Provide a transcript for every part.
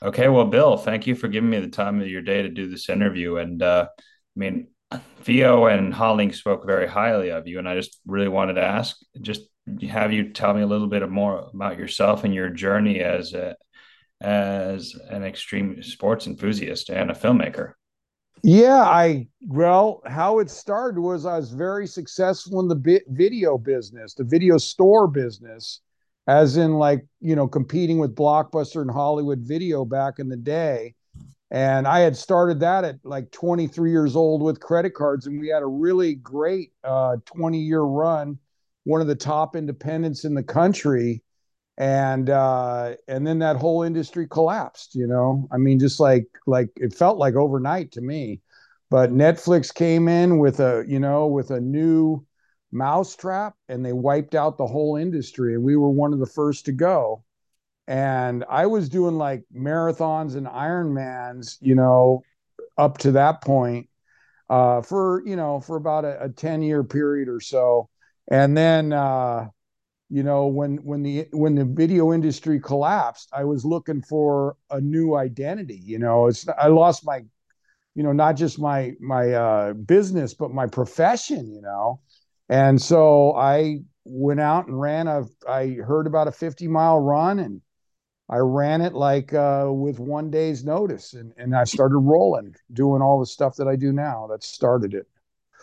Okay, well, Bill, thank you for giving me the time of your day to do this interview. I mean, Theo and Holling spoke very highly of you, and I just really wanted to ask, just have you tell me a little bit more about yourself and your journey as an extreme sports enthusiast and a filmmaker. Yeah, well, how it started was I was very successful in the video business, the video store business, as in like, competing with Blockbuster and Hollywood Video back in the day. And I had started that at like 23 years old with credit cards, and we had a really great 20-year run, one of the top independents in the country. And then that whole industry collapsed, I mean, just like it felt like overnight to me. But Netflix came in with a new mousetrap, and they wiped out the whole industry, and we were one of the first to go. And I was doing like marathons and Ironmans, up to that point, for about a 10-year period or so. And then when the video industry collapsed, I was looking for a new identity. I lost my, not just my business, but my profession. And so I went out and I heard about a 50-mile run, and I ran it like with one day's notice, and I started rolling, doing all the stuff that I do now. That started it.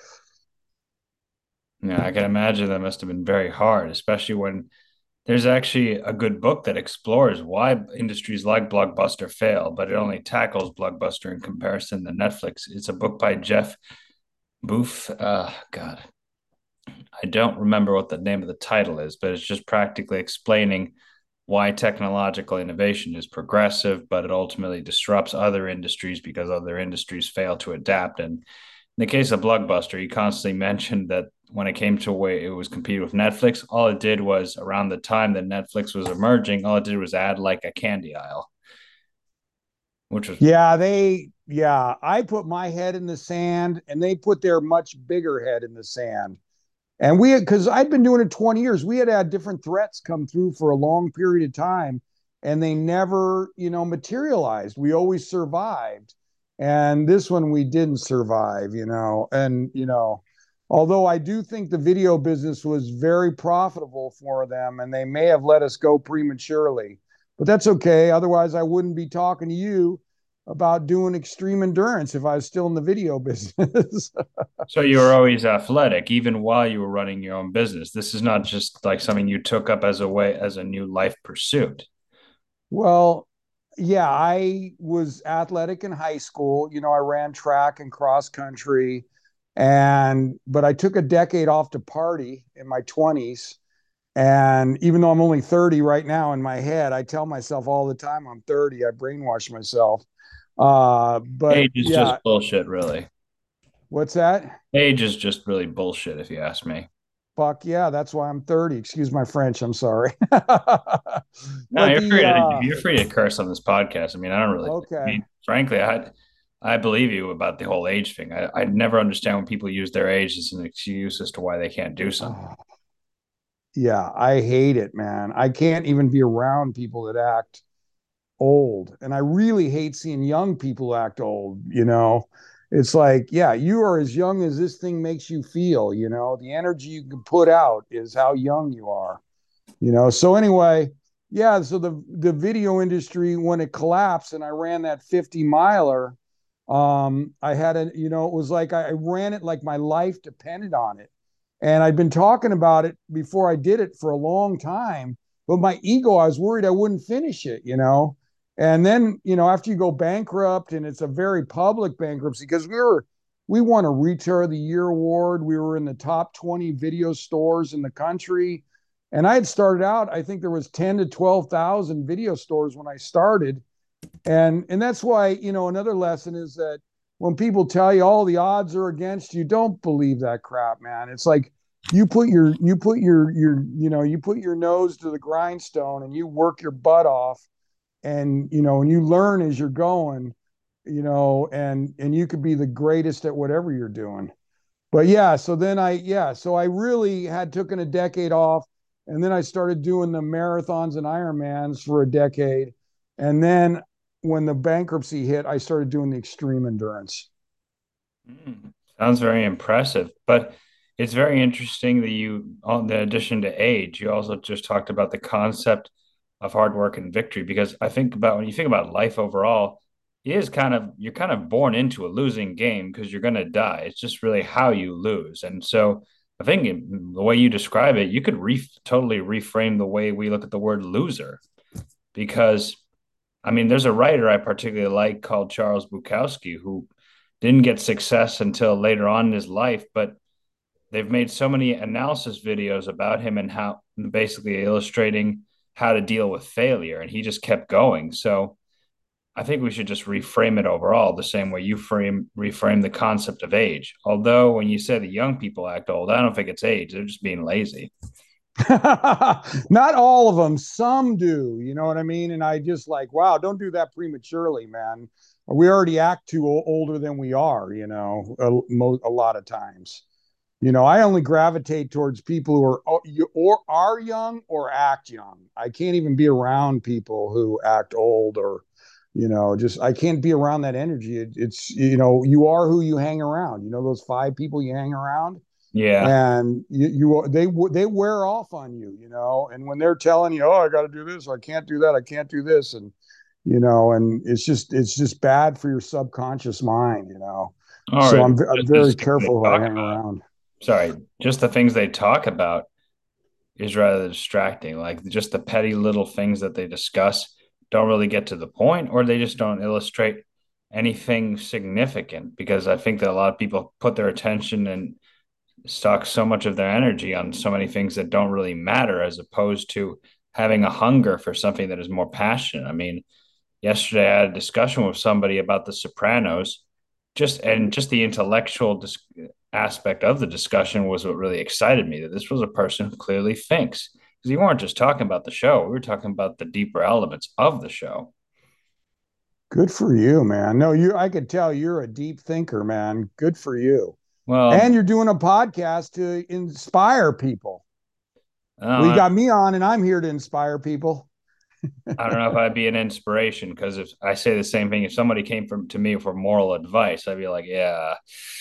Yeah, I can imagine that must have been very hard, especially when there's actually a good book that explores why industries like Blockbuster fail, but it only tackles Blockbuster in comparison to Netflix. It's a book by Jeff Booth. God, I don't remember what the name of the title is, but it's just practically explaining why technological innovation is progressive, but it ultimately disrupts other industries because other industries fail to adapt. And in the case of Blockbuster, you constantly mentioned that when it came to where it was competing with Netflix, all it did was around the time that Netflix was emerging, all it did was add like a candy aisle, which was Yeah, I put my head in the sand, and they put their much bigger head in the sand. And because I'd been doing it 20 years, we had different threats come through for a long period of time, and they never, materialized. We always survived. And this one we didn't survive, although I do think the video business was very profitable for them, and they may have let us go prematurely, but that's okay. Otherwise, I wouldn't be talking to you about doing extreme endurance if I was still in the video business. so you were always athletic, even while you were running your own business. This is not just like something you took up as a way as a new life pursuit. Well, yeah, I was athletic in high school. I ran track and cross country, but I took a decade off to party in my 20s. And even though I'm only 30 right now in my head, I tell myself all the time I'm 30. I brainwash myself. But Age is just yeah, bullshit, really. what's that? Age is just really bullshit, if you ask me. Fuck yeah, that's why I'm 30. Excuse my French. I'm sorry. No, But you're free to curse on this podcast. I mean, I don't really. I okay. mean, frankly, I believe you about the whole age thing. I never understand when people use their age as an excuse as to why they can't do something. Oh, yeah, I hate it, man. I can't even be around people that act old. And I really hate seeing young people act old, It's like, yeah, you are as young as this thing makes you feel, The energy you can put out is how young you are, So anyway, yeah, so the video industry, when it collapsed and I ran that 50 miler, I had it was like I ran it like my life depended on it. And I'd been talking about it before I did it for a long time, but my ego, I was worried I wouldn't finish it. And then, after you go bankrupt, and it's a very public bankruptcy, because we won a Retailer of the Year award. We were in the top 20 video stores in the country. And I had started out, I think there was 10 to 12,000 video stores when I started. And that's why, another lesson is that when people tell you all the odds are against you, don't believe that crap, man. It's like you put your nose to the grindstone, and you work your butt off, and you learn as you're going, and you could be the greatest at whatever you're doing. But so I really had taken a decade off, and then I started doing the marathons and Ironmans for a decade. And then when the bankruptcy hit, I started doing the extreme endurance. Sounds very impressive, but it's very interesting that you, on the addition to age, you also just talked about the concept of hard work and victory. Because I think about when you think about life overall, it is kind of you're kind of born into a losing game because you're going to die. It's just really how you lose, and so I think the way you describe it, you could totally reframe the way we look at the word loser. Because I mean, there's a writer I particularly like called Charles Bukowski who didn't get success until later on in his life, but they've made so many analysis videos about him and how basically illustrating how to deal with failure. And he just kept going. So I think we should just reframe it overall the same way you reframe the concept of age. Although when you say the young people act old, I don't think it's age. They're just being lazy. Not all of them, some do, you know what I mean? And I just like, wow, don't do that prematurely, man. We already act too older than we are, you know, a lot of times. You know, I only gravitate towards people who are young or act young. I can't even be around people who act old or, you know, just I can't be around that energy. It's you know, you are who you hang around. You know, those five people you hang around, Yeah. and they wear off on you, you know. And when they're telling you, oh, I got to do this, or I can't do that, I can't do this, and you know, and it's just bad for your subconscious mind, you know. All So right. I'm Just these very things they careful who I talk hang about. around. Sorry, just the things they talk about is rather distracting. Like just the petty little things that they discuss don't really get to the point, or they just don't illustrate anything significant. Because I think that a lot of people put their attention and stock so much of their energy on so many things that don't really matter, as opposed to having a hunger for something that is more passionate. I mean, yesterday I had a discussion with somebody about The Sopranos, just the intellectual aspect of the discussion was what really excited me. That this was a person who clearly thinks, because you weren't just talking about the show; we were talking about the deeper elements of the show. Good for you, man. No, I could tell you're a deep thinker, man. Good for you. And Well, you're doing a podcast to inspire people. Well, you I got me on, and I'm here to inspire people. don't know if I'd be an inspiration, because if I say the same thing, if somebody came from to me for moral advice, I'd be like, yeah,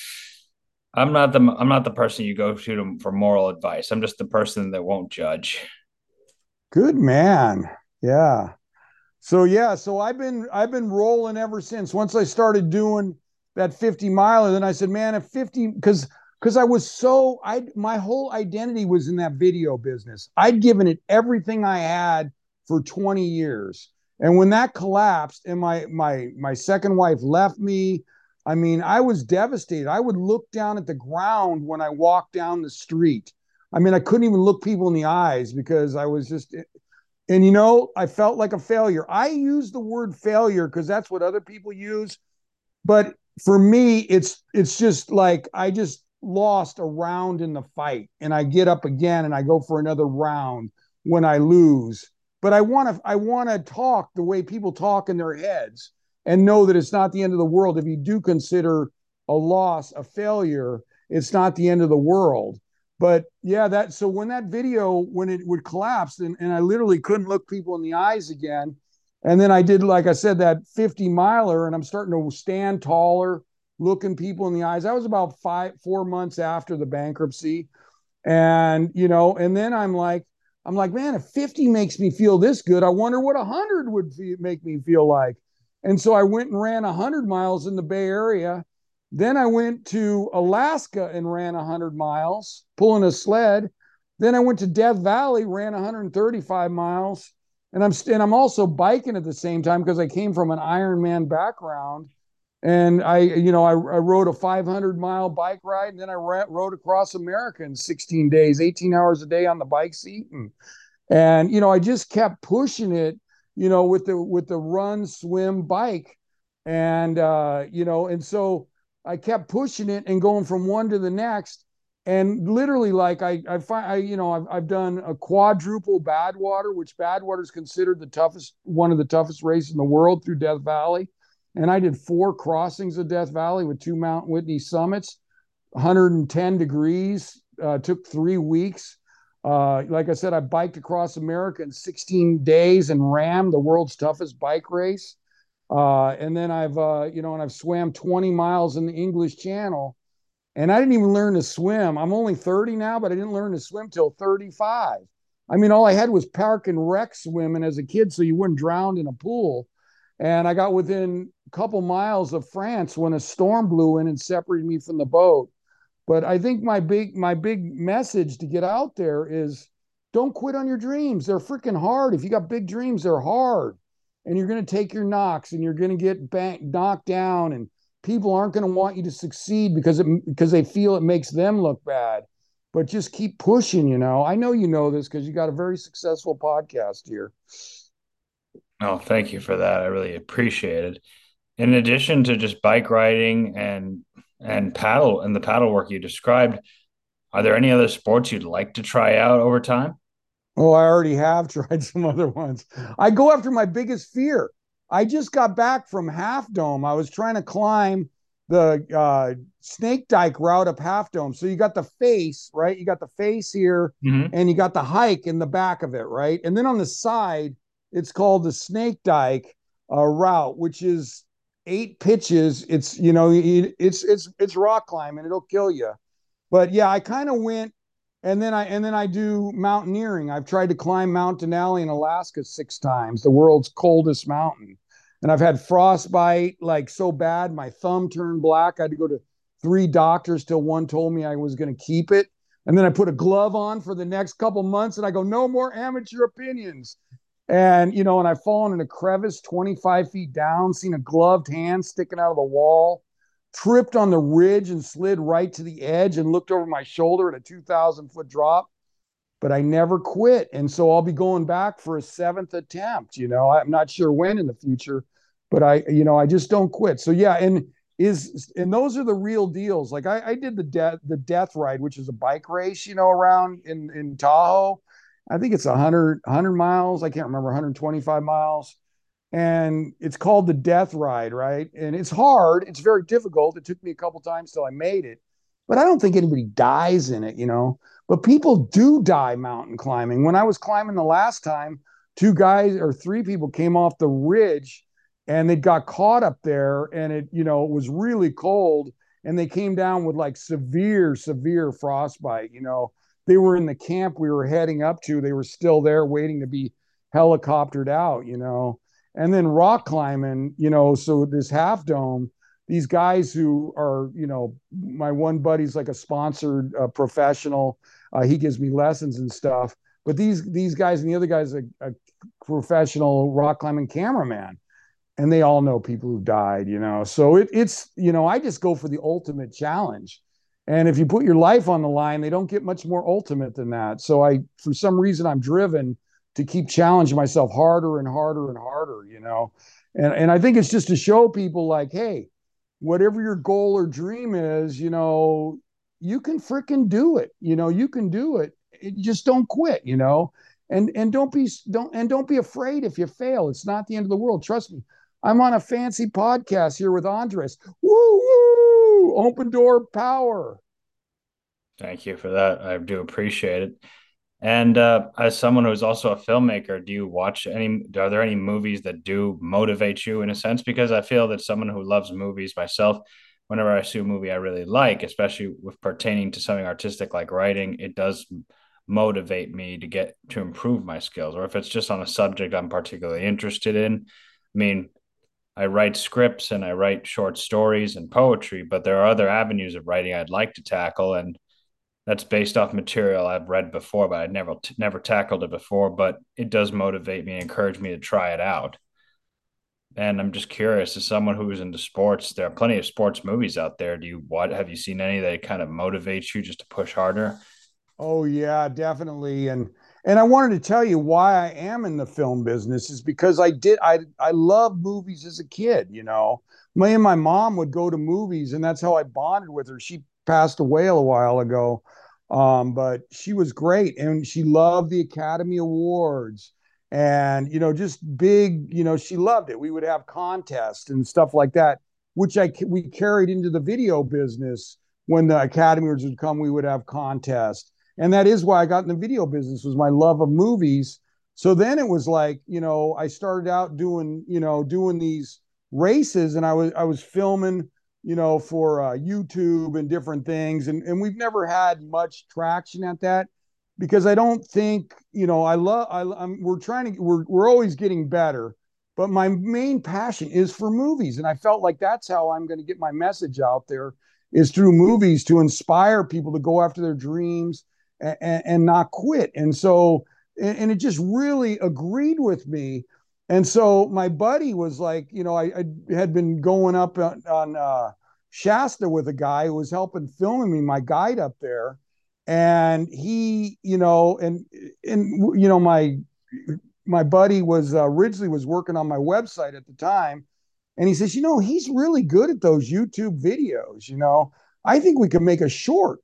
I'm not the person you go for moral advice. I'm just the person that won't judge. Good man. Yeah. So yeah, so I've been rolling ever since. Once I started doing that 50 miler, then I said, man, if 50, because I was so I my whole identity was in that video business. I'd given it everything I had for 20 years. And when that collapsed and my second wife left me, I mean, I was devastated. I would look down at the ground when I walked down the street. I mean, I couldn't even look people in the eyes because I was just, and you know, I felt like a failure. I use the word failure because that's what other people use, but for me, it's just like I just lost a round in the fight, and I get up again and I go for another round when I lose. But I want to talk the way people talk in their heads and know that it's not the end of the world. If you do consider a loss a failure, it's not the end of the world. But yeah, that so when that video when it would collapse and I literally couldn't look people in the eyes again. And then I did, like I said, that 50 miler, and I'm starting to stand taller, looking people in the eyes. That was about 4 months after the bankruptcy. And, you know, and then I'm like, man, if 50 makes me feel this good, I wonder what 100 would make me feel like. And so I went and ran 100 miles in the Bay Area. Then I went to Alaska and ran 100 miles, pulling a sled. Then I went to Death Valley, ran 135 miles. And I'm also biking at the same time because I came from an Ironman background. And I rode a 500-mile bike ride, and then I rode across America in 16 days, 18 hours a day on the bike seat. And I just kept pushing it, with the run, swim, bike. And so I kept pushing it and going from one to the next. And literally, like I find, I've done a quadruple Badwater, which Badwater is considered one of the toughest races in the world through Death Valley. And I did 4 crossings of Death Valley with 2 Mount Whitney summits, 110 degrees, took 3 weeks. Like I said, I biked across America in 16 days and ran the world's toughest bike race. And then I've swam 20 miles in the English Channel, and I didn't even learn to swim. I'm only 30 now, but I didn't learn to swim till 35. I mean, all I had was park and rec swimming as a kid, so you wouldn't drown in a pool. And I got within a couple miles of France when a storm blew in and separated me from the boat. But I think my big message to get out there is don't quit on your dreams. They're freaking hard. If you got big dreams, they're hard. And you're going to take your knocks and you're going to get knocked down, and people aren't going to want you to succeed because they feel it makes them look bad. But just keep pushing, you know. I know you know this because you got a very successful podcast here. Oh, thank you for that. I really appreciate it. In addition to just bike riding and paddle and the paddle work you described, are there any other sports you'd like to try out over time? Oh, I already have tried some other ones. I go after my biggest fear. I just got back from Half Dome. I was trying to climb the Snake Dike route up Half Dome. So you got the face, right? You got the face here, Hmm. and you got the hike in the back of it, right? And then on the side, it's called the Snake Dike route, which is 8 pitches. It's rock climbing. It'll kill you. But yeah, I kind of went, and then I do mountaineering. I've tried to climb Mount Denali in Alaska 6 times, the world's coldest mountain. And I've had frostbite like so bad, my thumb turned black. I had to go to 3 doctors till one told me I was going to keep it. And then I put a glove on for the next couple months, and I go, no more amateur opinions. And I've fallen in a crevice 25 feet down, seen a gloved hand sticking out of the wall, tripped on the ridge and slid right to the edge and looked over my shoulder at a 2,000-foot drop. But I never quit. And so I'll be going back for a seventh attempt. I'm not sure when in the future, but I just don't quit. So yeah, and those are the real deals. Like I did the death ride, which is a bike race, around in Tahoe. I think it's 100 miles. I can't remember, 125 miles, and it's called the death ride, right? And it's hard. It's very difficult. It took me a couple times till I made it, but I don't think anybody dies in it. But people do die mountain climbing. When I was climbing the last time, 2 guys or 3 people came off the ridge, and they got caught up there, and it was really cold, and they came down with like severe, severe frostbite. They were in the camp we were heading up to. They were still there waiting to be helicoptered out. And then rock climbing, so this Half Dome, these guys who are, my one buddy's like a sponsored professional. He gives me lessons and stuff. But these guys, and the other guy's a professional rock climbing cameraman, and they all know people who died. So it's I just go for the ultimate challenge. And if you put your life on the line, they don't get much more ultimate than that. So for some reason, I'm driven to keep challenging myself harder and harder and harder. And I think it's just to show people like, hey, whatever your goal or dream is, you can freaking do it. You can do it. Just don't quit. And don't be afraid if you fail. It's not the end of the world. Trust me. I'm on a fancy podcast here with Andres. Woo woo! Open door power. Thank you for that. I do appreciate it. And as someone who's also a filmmaker, do you watch any? Are there any movies that do motivate you in a sense? Because I feel that someone who loves movies myself, whenever I see a movie I really like, especially with pertaining to something artistic like writing, it does motivate me to get to improve my skills. Or if it's just on a subject I'm particularly interested in. I mean, I write scripts and I write short stories and poetry, but there are other avenues of writing I'd like to tackle, and that's based off material I've read before, but I'd never tackled it before. But it does motivate me and encourage me to try it out. And I'm just curious, as someone who's into sports, there are plenty of sports movies out there. What have you seen any that kind of motivates you just to push harder? Oh yeah, definitely. And I wanted to tell you why I am in the film business is because I love movies as a kid. Me and my mom would go to movies, and that's how I bonded with her. She passed away a while ago. But she was great, and she loved the Academy Awards, and just big, she loved it. We would have contests and stuff like that, which we carried into the video business. When the Academy Awards would come, we would have contests, and that is why I got in the video business, was my love of movies. So then it was like, I started out doing these races, and I was filming, for YouTube and different things, and we've never had much traction at that because I don't think, we're trying to we're always getting better, but my main passion is for movies, and I felt like that's how I'm going to get my message out there is through movies to inspire people to go after their dreams and not quit. And so, and it just really agreed with me. And so my buddy was like, I had been going up on Shasta with a guy who was helping filming me, my guide up there. And he, my buddy was originally was working on my website at the time. And he says, he's really good at those YouTube videos. I think we could make a short,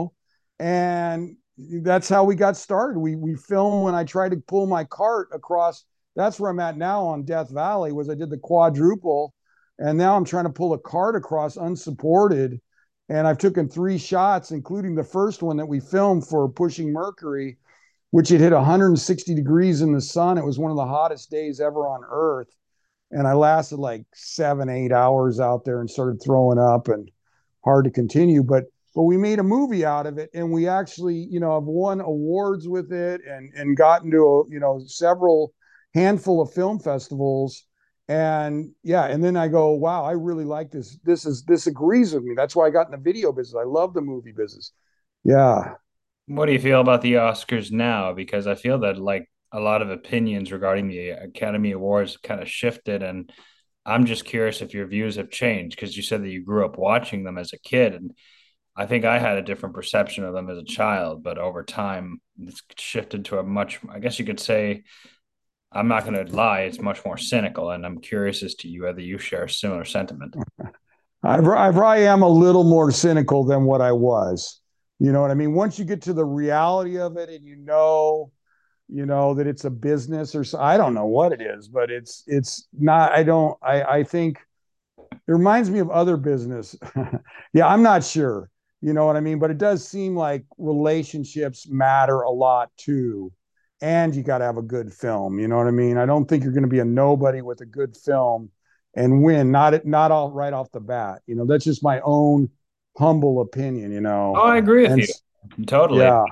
and that's how we got started. We filmed when I tried to pull my cart across. That's where I'm at now on Death Valley. Was I did the quadruple, and now I'm trying to pull a cart across unsupported. And I've taken 3 shots, including the first one that we filmed for Pushing Mercury, which it hit 160 degrees in the sun. It was one of the hottest days ever on Earth, and I lasted like 7, 8 hours out there and started throwing up and hard to continue. But we made a movie out of it, and we actually, have won awards with it and gotten to several handful of film festivals. And yeah, and then I go, wow, I really like this. This agrees with me. That's why I got in the video business. I love the movie business. Yeah. What do you feel about the Oscars now? Because I feel that like a lot of opinions regarding the Academy Awards kind of shifted, and I'm just curious if your views have changed because you said that you grew up watching them as a kid, and I think I had a different perception of them as a child, but over time it's shifted to a much, I guess you could say, I'm not going to lie, it's much more cynical, and I'm curious as to you whether you share a similar sentiment. I probably am a little more cynical than what I was. You know what I mean? Once you get to the reality of it and that it's a business or so, I don't know what it is, but it's not, I think it reminds me of other business. Yeah, I'm not sure. You know what I mean? But it does seem like relationships matter a lot too. And you got to have a good film. You know what I mean? I don't think you're going to be a nobody with a good film and win. Not all right off the bat. That's just my own humble opinion. Oh, I agree with And you totally. yeah,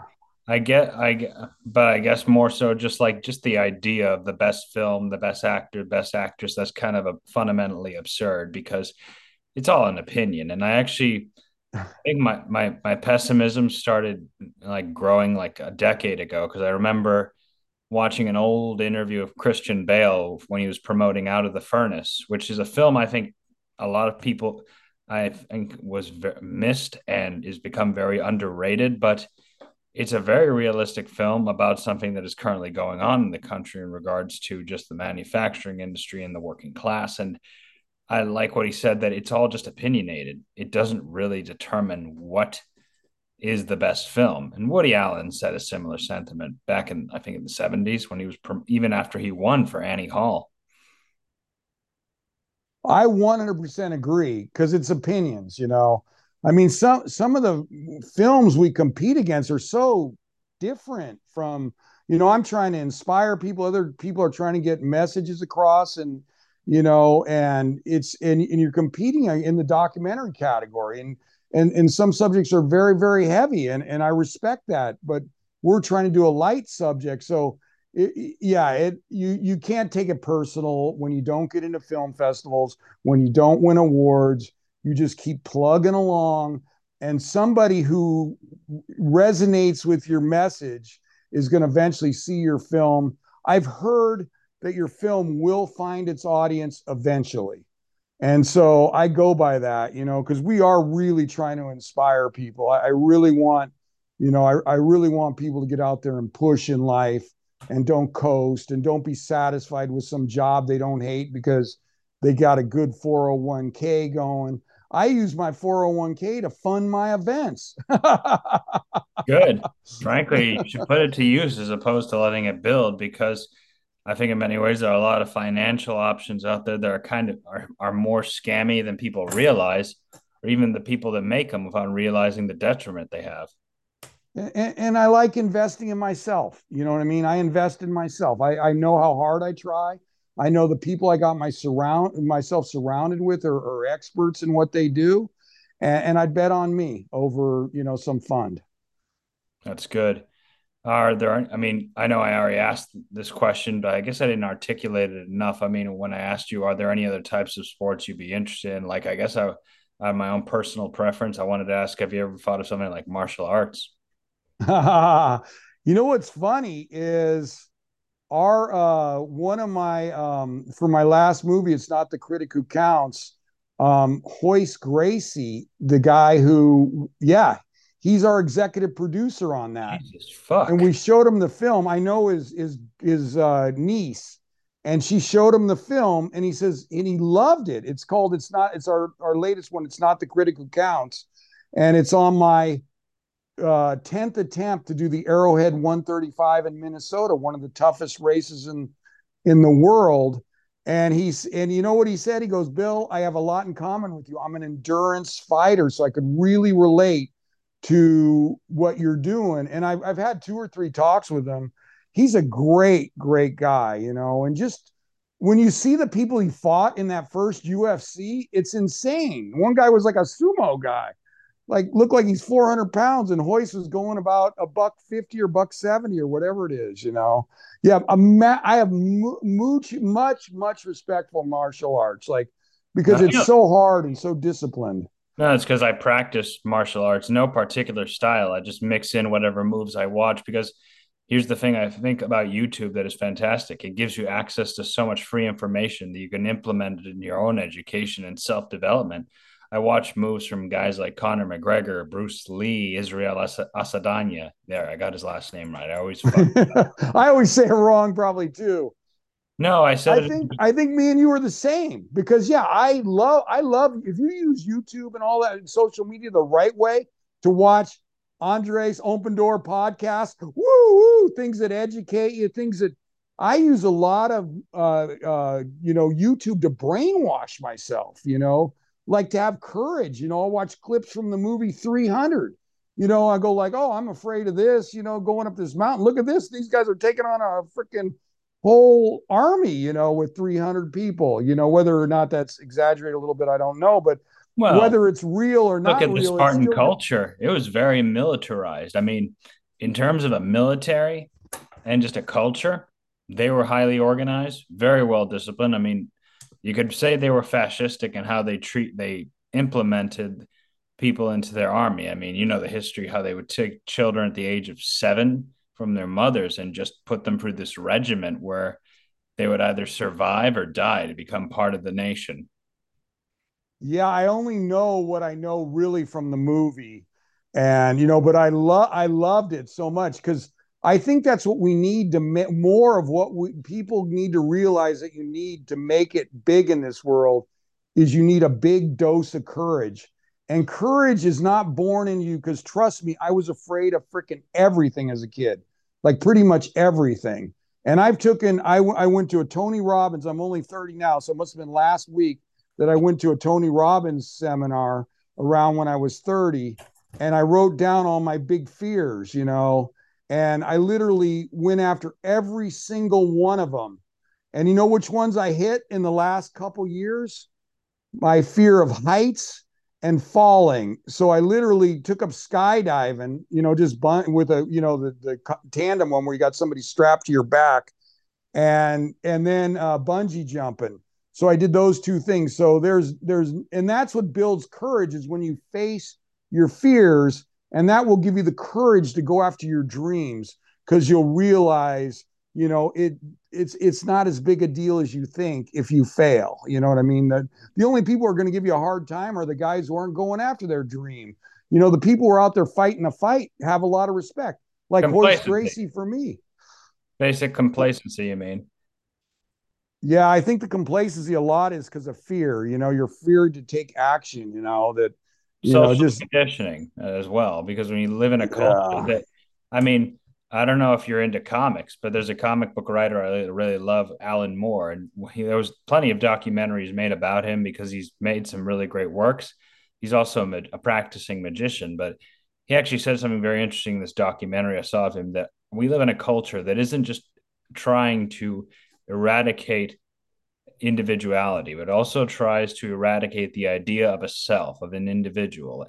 But I guess more so just the idea of the best film, the best actor, best actress. That's kind of a fundamentally absurd because it's all an opinion. And I think my pessimism started like growing like a decade ago because I remember watching an old interview of Christian Bale when he was promoting Out of the Furnace, which is a film I think a lot of people I think was missed and is become very underrated, but it's a very realistic film about something that is currently going on in the country in regards to just the manufacturing industry and the working class. And I like what he said that it's all just opinionated. It doesn't really determine what is the best film. And Woody Allen said a similar sentiment back in, I think, in the 70s when he was, even after he won for Annie Hall. I 100% agree because it's opinions. I mean, some of the films we compete against are so different from, I'm trying to inspire people, other people are trying to get messages across, and you're competing in the documentary category, and some subjects are very, very heavy, and I respect that, but we're trying to do a light subject. So you can't take it personal when you don't get into film festivals, when you don't win awards. You just keep plugging along, and somebody who resonates with your message is going to eventually see your film. I've heard that your film will find its audience eventually. And so I go by that, because we are really trying to inspire people. I really want, I really want people to get out there and push in life and don't coast and don't be satisfied with some job they don't hate because they got a good 401k going. I use my 401k to fund my events. Good. Frankly, you should put it to use as opposed to letting it build because I think in many ways there are a lot of financial options out there that are are more scammy than people realize, or even the people that make them without realizing the detriment they have. And I like investing in myself. You know what I mean? I invest in myself. I know how hard I try. I know the people I got myself surrounded with are experts in what they do, and I'd bet on me over, some fund. That's good. Are there, I mean, I know I already asked this question, but I guess I didn't articulate it enough. I mean, when I asked you, are there any other types of sports you'd be interested in? Like, I guess I have my own personal preference. I wanted to ask, have you ever thought of something like martial arts? You know what's funny is our one of my for my last movie, It's Not the Critic Who Counts. Hoist Gracie, the guy who, yeah, he's our executive producer on that, Jesus, and fuck. we showed him the film. I know his niece, and she showed him the film, and he says, and he loved it. It's called, it's our latest one. It's Not the Critic Who Counts, and it's on my 10th attempt to do the Arrowhead 135 in Minnesota, one of the toughest races in the world. And you know what he said? He goes, Bill, I have a lot in common with you. I'm an endurance fighter, so I could really relate to what you're doing. And I've had 2 or 3 talks with him. He's a great, great guy, and just when you see the people he fought in that first UFC, it's insane. One guy was like a sumo guy, like looked like he's 400 pounds, and Hoist was going about a $150 or $170 or whatever it is. Yeah, I have much respect for martial arts, like, No, because it's so hard and so disciplined. no, it's because I practice martial arts, no particular style. I just mix in whatever moves I watch because here's the thing I think about YouTube that is fantastic. It gives you access to so much free information that you can implement it in your own education and self development. I watch moves from guys like Conor McGregor, Bruce Lee, Israel Asadanya. There, I got his last name right. I always fuck. I always say it wrong, probably too. No, I said I it. think I think me and you are the same, because yeah, I love if you use YouTube and all that social media the right way to watch Andres Open Door podcast, woo woo, things that educate you, things that I use a lot of YouTube to brainwash myself, like to have courage, I'll watch clips from the movie 300. I go like, oh, I'm afraid of this, going up this mountain. Look at this. These guys are taking on a freaking whole army, with 300 people, whether or not that's exaggerated a little bit, I don't know, but Well, whether it's real or look not at the real, it's Spartan still. culture. It was very militarized. I mean, in terms of a military and just a culture, they were highly organized, very well disciplined. I mean, you could say they were fascistic in how they implemented people into their army. I mean, you know the history how they would take children at the age of 7 from their mothers and just put them through this regiment where they would either survive or die to become part of the nation. Yeah, I only know what I know really from the movie. And but I loved it so much, because I think that's what we need to more of what people need to realize, that you need to make it big in this world, is you need a big dose of courage. And courage is not born in you, because trust me, I was afraid of freaking everything as a kid, like pretty much everything. And I went to a Tony Robbins. I'm only 30 now, so it must have been last week that I went to a Tony Robbins seminar around when I was 30, and I wrote down all my big fears, and I literally went after every single one of them. And you know which ones I hit in the last couple years? My fear of heights and falling. So I literally took up skydiving, just with the tandem one where you got somebody strapped to your back, and then bungee jumping. So I did those 2 things. So and that's what builds courage, is when you face your fears, and that will give you the courage to go after your dreams, because you'll realize, it's not as big a deal as you think if you fail. You know what I mean? The only people who are going to give you a hard time are the guys who aren't going after their dream. The people who are out there fighting a fight have a lot of respect, like Hoist Complacency, Gracie for me. basic complacency, you mean? Yeah, I think the complacency a lot is because of fear. You're feared to take action, that, Social just, conditioning as well, because when you live in a culture yeah. that, I mean, I don't know if you're into comics, but there's a comic book writer I really love, Alan Moore, and there was plenty of documentaries made about him because he's made some really great works. He's also a practicing magician, but he actually said something very interesting in this documentary I saw of him, that we live in a culture that isn't just trying to eradicate individuality, but also tries to eradicate the idea of a self, of an individual.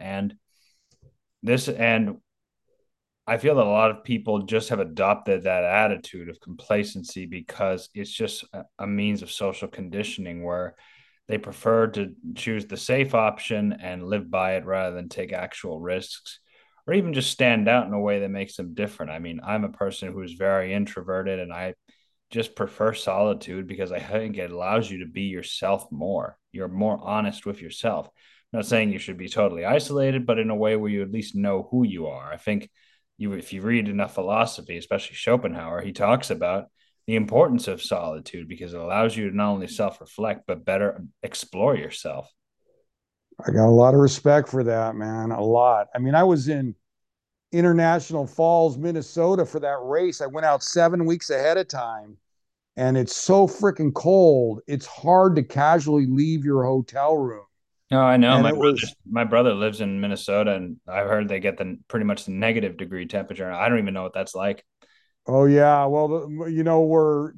And I feel that a lot of people just have adopted that attitude of complacency because it's just a means of social conditioning where they prefer to choose the safe option and live by it rather than take actual risks or even just stand out in a way that makes them different. I mean, I'm a person who is very introverted and I just prefer solitude because I think it allows you to be yourself more. You're more honest with yourself. I'm not saying you should be totally isolated, but in a way where you at least know who you are. I think if you read enough philosophy, especially Schopenhauer, he talks about the importance of solitude because it allows you to not only self-reflect but better explore yourself. I got a lot of respect for that, man. A lot. I mean, I was in International Falls, Minnesota for that race. I went out 7 weeks ahead of time, and it's so freaking cold. It's hard to casually leave your hotel room. No, I know And it was, my brother lives in Minnesota, and I've heard they get the pretty much the negative degree temperature. I don't even know what that's like. oh yeah, well, we're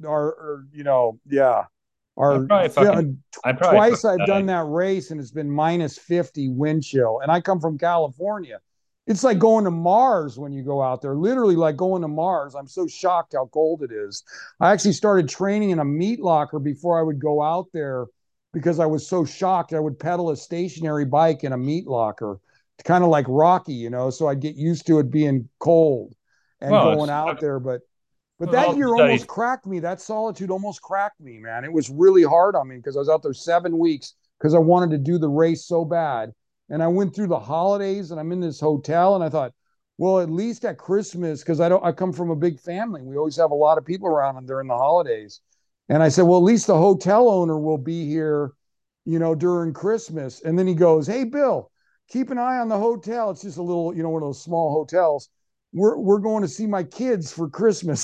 yeah, I'd our probably fucking, I'd probably twice fucking I've done die. that race, and it's been -50 wind chill, and I come from California. It's like going to Mars when you go out there, literally like going to Mars. I'm so shocked how cold it is. I actually started training in a meat locker before I would go out there because I was so shocked. I would pedal a stationary bike in a meat locker, kind of like Rocky, so I'd get used to it being cold and Well, going out there. But that all the year almost studies. cracked me. That solitude almost cracked me, man. It was really hard on me because I was out there 7 weeks because I wanted to do the race so bad. And I went through the holidays and I'm in this hotel and I thought, well, at least at Christmas, because I come from a big family. We always have a lot of people around during the holidays. And I said, well, at least the hotel owner will be here, during Christmas. And then he goes, hey, Bill, keep an eye on the hotel. It's just a little, one of those small hotels. We're going to see my kids for Christmas.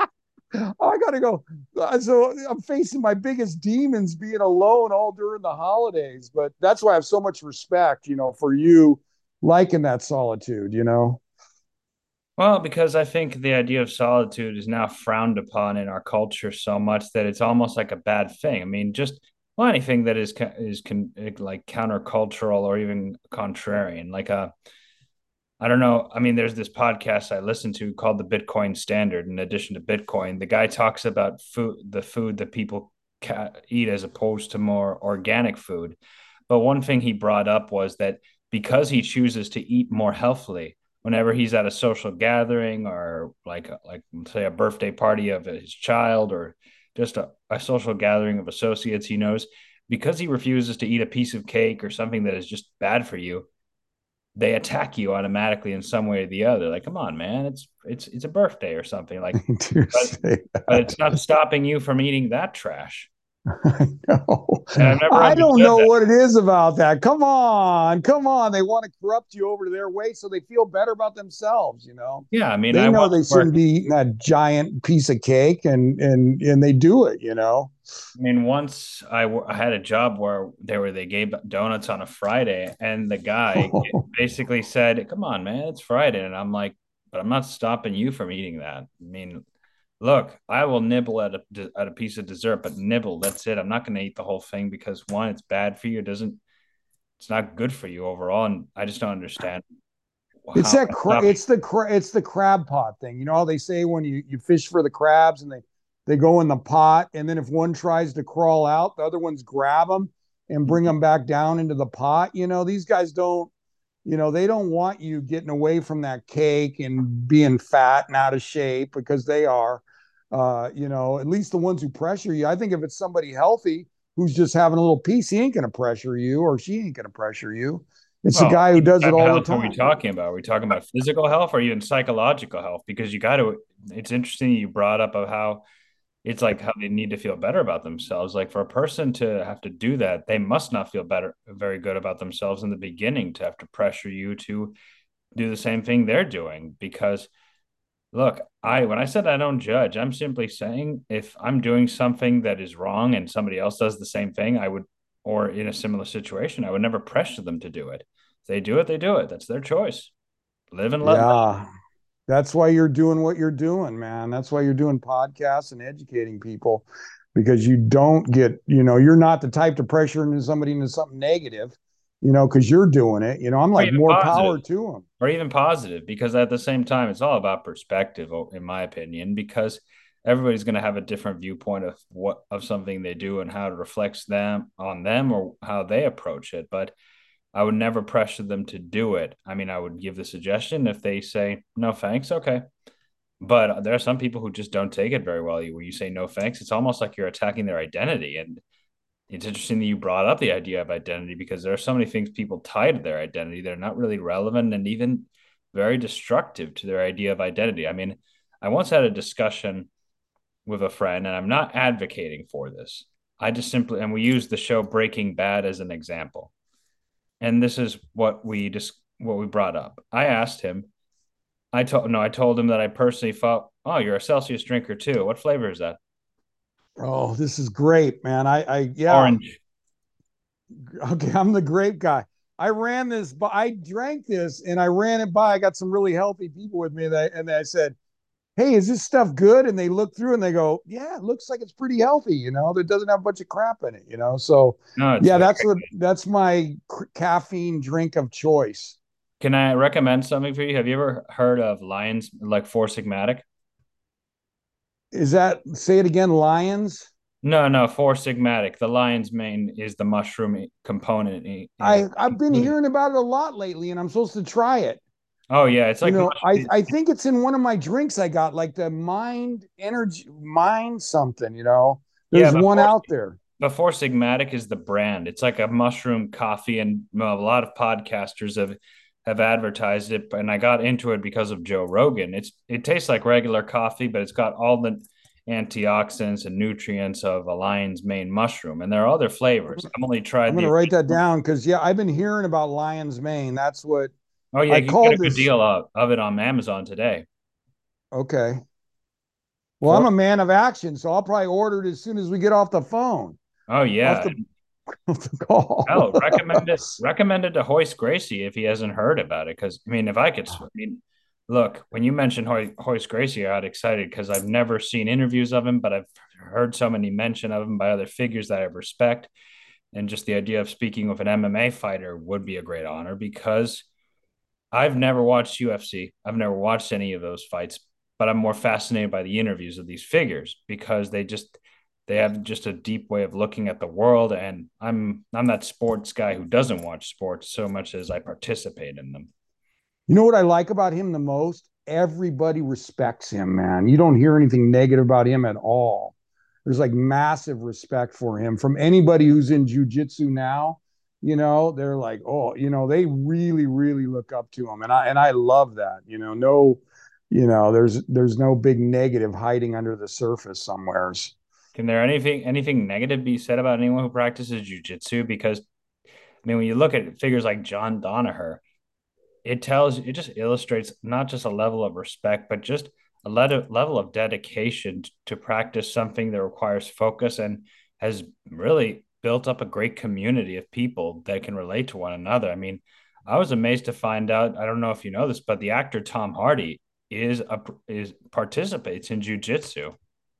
I got to go. So I'm facing my biggest demons being alone all during the holidays. But that's why I have so much respect, for you liking that solitude. Well, because I think the idea of solitude is now frowned upon in our culture so much that it's almost like a bad thing. I mean, just well, anything that like countercultural or even contrarian, like I don't know. I mean, there's this podcast I listen to called the Bitcoin Standard. In addition to Bitcoin, the guy talks about the food that people eat as opposed to more organic food. But one thing he brought up was that because he chooses to eat more healthily, whenever he's at a social gathering or like say a birthday party of his child or just a social gathering of associates he knows, because he refuses to eat a piece of cake or something that is just bad for you, they attack you automatically in some way or the other. Like, come on, man, it's a birthday or something. Like, but but it's not stopping you from eating that trash. I know. And I've never I don't understood know that. what it is about that. Come on, come on. They want to corrupt you over to their way so they feel better about themselves. Yeah, I mean, They I know once they shouldn't worked. be eating that giant piece of cake and they do it. I mean, once I had a job where they gave donuts on a Friday, and the guy basically said, "Come on, man, it's Friday," and I'm like, "But I'm not stopping you from eating that." I mean, look, I will nibble at a piece of dessert, but nibble, that's it. I'm not going to eat the whole thing because one, it's bad for you. It's not good for you overall, and I just don't understand It's how that stopping. it's the crab pot thing. You know how they say when you fish for the crabs and they go in the pot and then if one tries to crawl out, the other ones grab them and bring them back down into the pot. These guys don't, they don't want you getting away from that cake and being fat and out of shape because they are. At least the ones who pressure you. I think if it's somebody healthy who's just having a little piece, he ain't going to pressure you or she ain't going to pressure you. It's the Well, guy who what does it type of all the health are we time. talking about? Are we talking about physical health or even psychological health? Because you got to, it's interesting you brought up of how it's like how they need to feel better about themselves. Like for a person to have to do that, they must not feel very good about themselves in the beginning to have to pressure you to do the same thing they're doing. Because look, when I said I don't judge, I'm simply saying if I'm doing something that is wrong and somebody else does the same thing, I would, or in a similar situation, I would never pressure them to do it. If they do it, they do it. That's their choice. Live and let live. Yeah. That's why you're doing what you're doing, man. That's why you're doing podcasts and educating people. because you don't get, you're not the type to pressure into somebody into something negative, because you're doing it. I'm Or like, even more positive, power to them. or even positive, because at the same time, it's all about perspective, in my opinion, because everybody's going to have a different viewpoint of something they do and how it reflects them on them or how they approach it. But I would never pressure them to do it. I mean, I would give the suggestion if they say no thanks, okay. But there are some people who just don't take it very well. When you say no thanks, it's almost like you're attacking their identity. And it's interesting that you brought up the idea of identity because there are so many things people tie to their identity that are not really relevant and even very destructive to their idea of identity. I mean, I once had a discussion with a friend, and I'm not advocating for this. I just simply, and we use the show Breaking Bad as an example. And this is what we brought up. I asked him, I told him that I personally thought, oh, you're a Celsius drinker too. What flavor is that? Oh, this is great, man. Yeah. Orange. Okay, I'm the grape guy. I ran this, but I drank this and I ran it by. I got some really healthy people with me, and I said, "Hey, is this stuff good?" And they look through and they go, "Yeah, it looks like it's pretty healthy. That doesn't have a bunch of crap in it. So, No, it's yeah, very. that's my caffeine drink of choice. Can I recommend something for you? Have you ever heard of Lions, like Four Sigmatic? Is that, say it again, Lions? No, no, Four Sigmatic. The lion's mane is the mushroom component. I've been hearing about it a lot lately, and I'm supposed to try it. Oh yeah, it's like I think it's in one of my drinks I got, like the Mind Energy, Mind something. yeah, There's one out there. but Four Sigmatic is the brand. It's like a mushroom coffee, and a lot of podcasters have advertised it. And I got into it because of Joe Rogan. It tastes like regular coffee, but it's got all the antioxidants and nutrients of a lion's mane mushroom. And there are other flavors. I've only I'm tried gonna the write that original. down because, yeah, I've been hearing about Lion's Mane. That's what Oh yeah, I you get a called good this. deal of it on Amazon today. Okay. Well, I'm Four. a man of action, so I'll probably order it as soon as we get off the phone, Oh off yeah. the, off the call. Oh, recommend it to Hoist Gracie if he hasn't heard about it. Because I mean, if I could, I mean, look, when you mentioned Hoist Gracie, I got excited because I've never seen interviews of him, but I've heard so many mention of him by other figures that I respect, and just the idea of speaking with an MMA fighter would be a great honor because I've never watched UFC. I've never watched any of those fights, but I'm more fascinated by the interviews of these figures because they have just a deep way of looking at the world. And I'm that sports guy who doesn't watch sports so much as I participate in them. You know what I like about him the most? Everybody respects him, man. You don't hear anything negative about him at all. There's like massive respect for him from anybody who's in jujitsu now. They're like, oh, they really, really look up to him, and I love that. No, there's no big negative hiding under the surface somewheres. Can there anything negative be said about anyone who practices jujitsu? Because I mean, when you look at figures like John Danaher, it just illustrates not just a level of respect, but just a level of dedication to practice something that requires focus and has really built up a great community of people that can relate to one another. I mean, I was amazed to find out, I don't know if you know this, but the actor Tom Hardy is participates in jujitsu.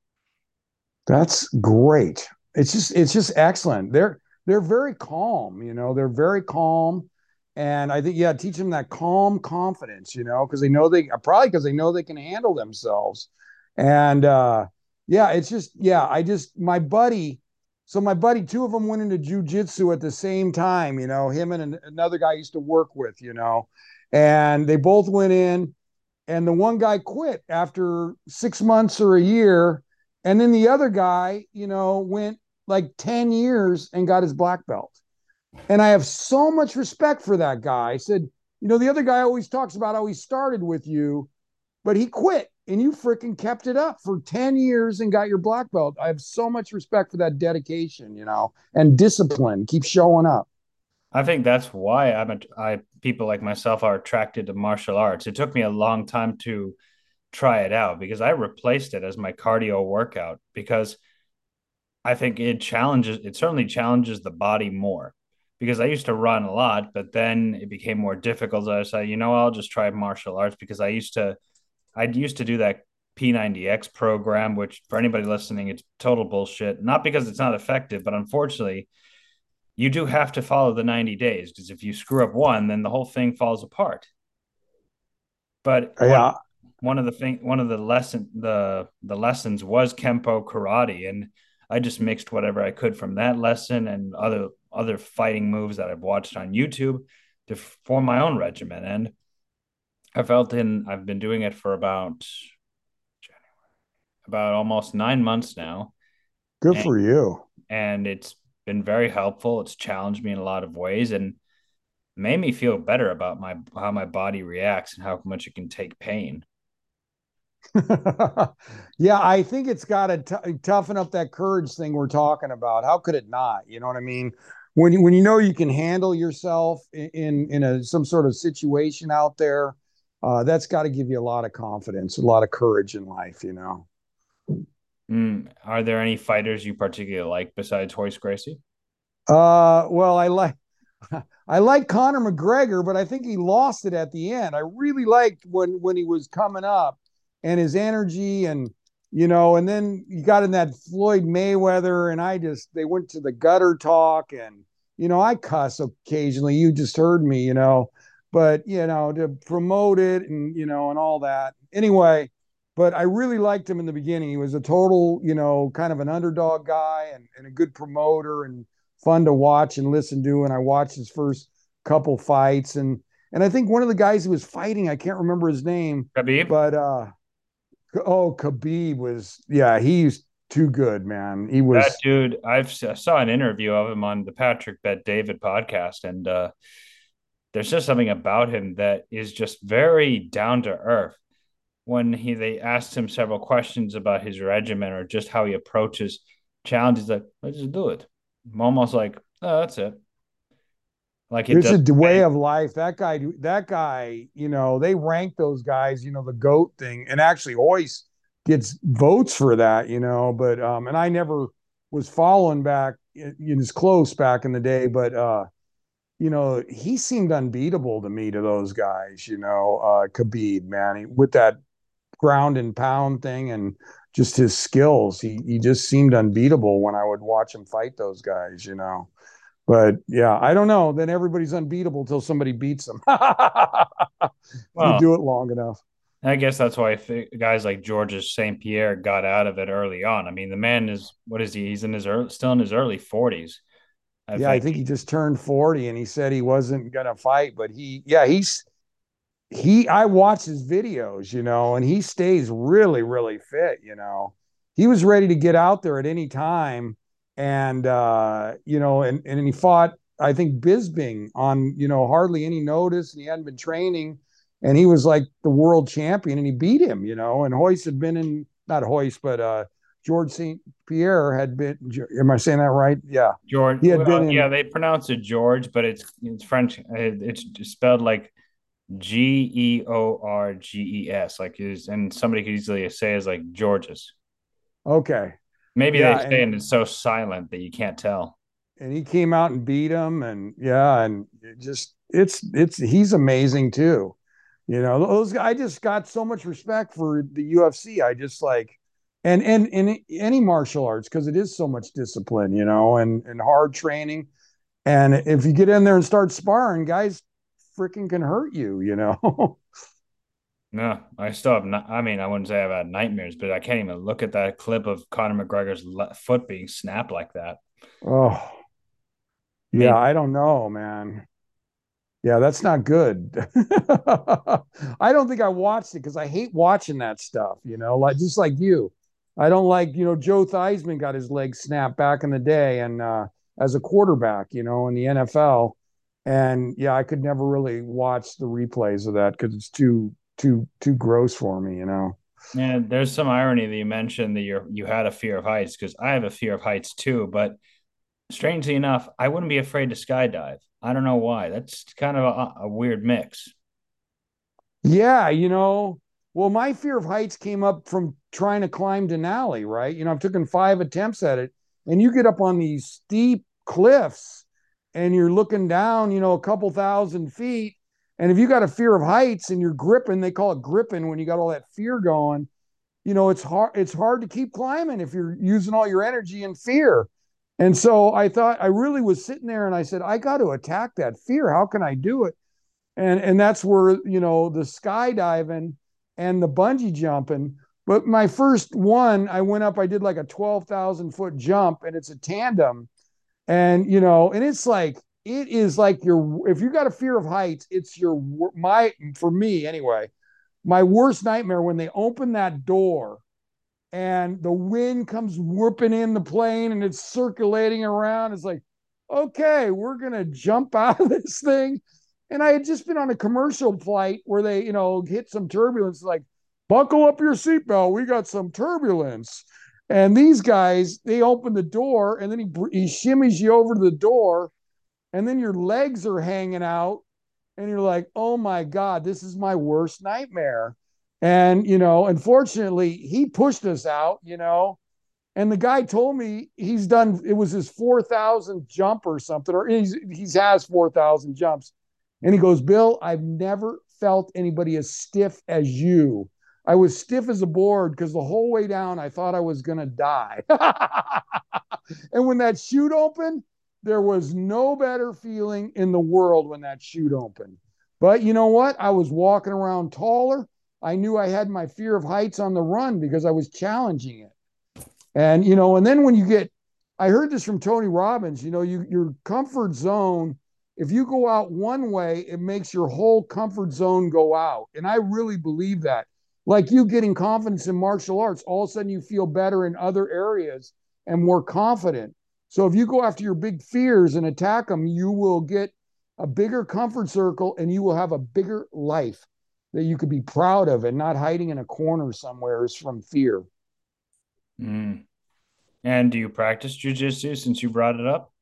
That's great. It's just excellent. They're very calm, they're very calm. And I think, yeah, teach them that calm confidence, because they know they can handle themselves. And yeah, it's just, yeah, my buddy, so my buddy, two of them went into jujitsu at the same time, him and another guy I used to work with, and they both went in, and the one guy quit after 6 months or a year, and then the other guy, went like 10 years and got his black belt. And I have so much respect for that guy. I said, the other guy always talks about how he started with you, but he quit and you freaking kept it up for 10 years and got your black belt. I have so much respect for that dedication, and discipline. Keep showing up. I think that's why people like myself are attracted to martial arts. It took me a long time to try it out because I replaced it as my cardio workout because I think it certainly challenges the body more because I used to run a lot, but then it became more difficult. So I said, I'll just try martial arts because I used to do that P90X program, which for anybody listening, it's total bullshit. Not because it's not effective, but unfortunately, you do have to follow the 90 days because if you screw up one, then the whole thing falls apart. But Yeah. one of the lessons was Kempo karate, and I just mixed whatever I could from that lesson and other fighting moves that I've watched on YouTube to form my own regimen. And I've been doing it for about almost 9 months now, Good and for you. it's been very helpful. It's challenged me in a lot of ways and made me feel better about my how my body reacts and how much it can take pain. Yeah, I think it's got to toughen up that courage thing we're talking about. How could it not? You know what I mean? When you know you can handle yourself in a some sort of situation out there, that's got to give you a lot of confidence, a lot of courage in life. You know. Are there any fighters you particularly like besides Hoist Gracie? Well, I like Conor McGregor, but I think he lost it at the end. I really liked when he was coming up and his energy and and then you got in that Floyd Mayweather and they went to the gutter talk and I cuss occasionally. You just heard me, but to promote it and all that. Anyway, but I really liked him in the beginning. He was a total, kind of an underdog guy and a good promoter and fun to watch and listen to. And I watched his first couple fights and I think one of the guys who was fighting, I can't remember his name, Khabib? but Khabib was, yeah, he's too good, man. He That was. dude, I saw an interview of him on the Patrick Bet David podcast, and there's just something about him that is just very down to earth. When they asked him several questions about his regimen or just how he approaches challenges, like, let's just do it. I'm almost like, oh, that's it. Like it It's does. a way of life. That guy, they rank those guys, the GOAT thing. And actually Hoist gets votes for that, but and I never was following back as close back in the day, but he seemed unbeatable to me to those guys, Khabib, man, with that ground and pound thing and just his skills. He just seemed unbeatable when I would watch him fight those guys. But yeah, I don't know. Then everybody's unbeatable till somebody beats them. If you Well, do it long enough. I guess that's why guys like Georges St. Pierre got out of it early on. I mean, the man is what is he? He's in his still in his early 40s, I Yeah, I think. think he just turned 40 and he said he wasn't gonna fight, but he I watch his videos, and he stays really, really fit. He was ready to get out there at any time. And and he fought, I think, Bisbing on, hardly any notice, and he hadn't been training, and he was like the world champion and he beat him. And Hoist had been in not Hoist, but George St. Pierre had been, am I saying that right? Yeah. George, He had been well, in. yeah, they pronounce it George, but it's French. It's spelled like Georges, like is, and somebody could easily say is like Georges. Okay. Maybe they Yeah, say it is so silent that you can't tell. and he came out and beat him, and yeah, and it's he's amazing too. Those I just got so much respect for the UFC. I just like and any martial arts because it is so much discipline, and hard training. And if you get in there and start sparring, guys freaking can hurt you. No, I still have not. I mean, I wouldn't say I've had nightmares, but I can't even look at that clip of Conor McGregor's foot being snapped like that. Oh, yeah, Made I don't know, man. Yeah, that's not good. I don't think I watched it because I hate watching that stuff, like just like you. I don't like, Joe Theismann got his leg snapped back in the day and as a quarterback, in the NFL. And yeah, I could never really watch the replays of that because it's too gross for me. Yeah, there's some irony that you mentioned that you had a fear of heights because I have a fear of heights too. But strangely enough, I wouldn't be afraid to skydive. I don't know why. That's kind of a weird mix. Yeah, well, my fear of heights came up from trying to climb Denali, right? I've taken 5 attempts at it, and you get up on these steep cliffs and you're looking down, a couple thousand feet. And if you got a fear of heights and you're gripping, they call it gripping when you got all that fear going, it's hard to keep climbing if you're using all your energy in fear. And so I thought, I really was sitting there and I said, I got to attack that fear. How can I do it? And that's where, the skydiving and the bungee jumping. But my first one, I went up, I did like a 12,000-foot jump, and it's a tandem. And it's like, it is like if you got a fear of heights, it's for me anyway, my worst nightmare when they open that door and the wind comes whooping in the plane and it's circulating around. It's like, okay, we're going to jump out of this thing. And I had just been on a commercial flight where they, hit some turbulence, like, buckle up your seatbelt. We got some turbulence. And these guys, they open the door and then he shimmies you over to the door, and then your legs are hanging out, and you're like, oh my God, this is my worst nightmare. And, unfortunately, he pushed us out, and the guy told me it was his 4,000 jump or something, or he's has 4,000 jumps. And he goes, Bill, I've never felt anybody as stiff as you. I was stiff as a board because the whole way down, I thought I was going to die. And when that chute opened, there was no better feeling in the world when that chute opened. But you know what? I was walking around taller. I knew I had my fear of heights on the run because I was challenging it. And then I heard this from Tony Robbins, your comfort zone, if you go out one way, it makes your whole comfort zone go out. And I really believe that. Like you getting confidence in martial arts, all of a sudden you feel better in other areas and more confident. So if you go after your big fears and attack them, you will get a bigger comfort circle and you will have a bigger life that you could be proud of, and not hiding in a corner somewhere is from fear. Mm. And do you practice jujitsu since you brought it up?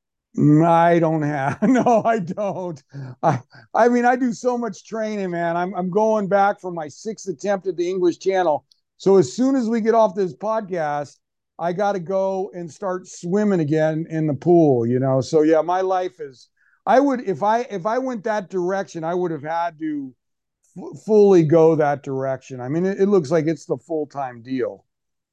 I don't have. No, I don't. I I mean, I do so much training, man. I'm going back for my sixth attempt at the English Channel. So as soon as we get off this podcast, I got to go and start swimming again in the pool. So yeah, my life is. I would if I went that direction, I would have had to fully go that direction. I mean, it looks like it's the full-time deal.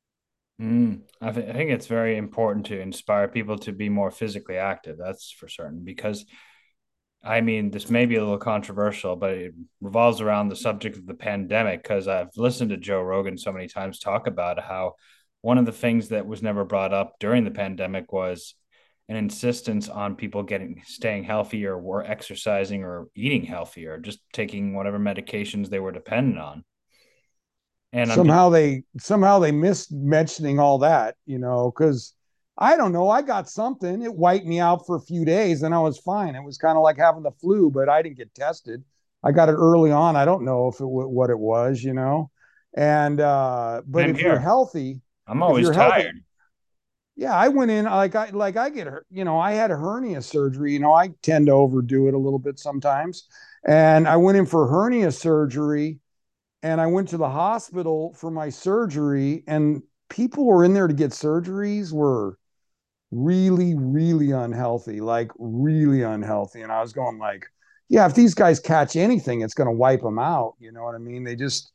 I think it's very important to inspire people to be more physically active. That's for certain. Because, I mean, this may be a little controversial, but it revolves around the subject of the pandemic. Because I've listened to Joe Rogan so many times talk about how one of the things that was never brought up during the pandemic was an insistence on people staying healthier, or exercising, or eating healthier, just taking whatever medications they were dependent on. And I'm just, Somehow they missed mentioning all that, because I don't know, I got something. It wiped me out for a few days and I was fine. It was kind of like having the flu, but I didn't get tested. I got it early on. I don't know what it was. And but I'm if you're here. healthy, I'm if always you're healthy, tired. yeah, I went in I get hurt. I had a hernia surgery. I tend to overdo it a little bit sometimes. And I went in for hernia surgery, and I went to the hospital for my surgery, and people were in there to get surgeries were really, really unhealthy, like really unhealthy. And I was going like, yeah, if these guys catch anything, it's going to wipe them out. You know what I mean? They just,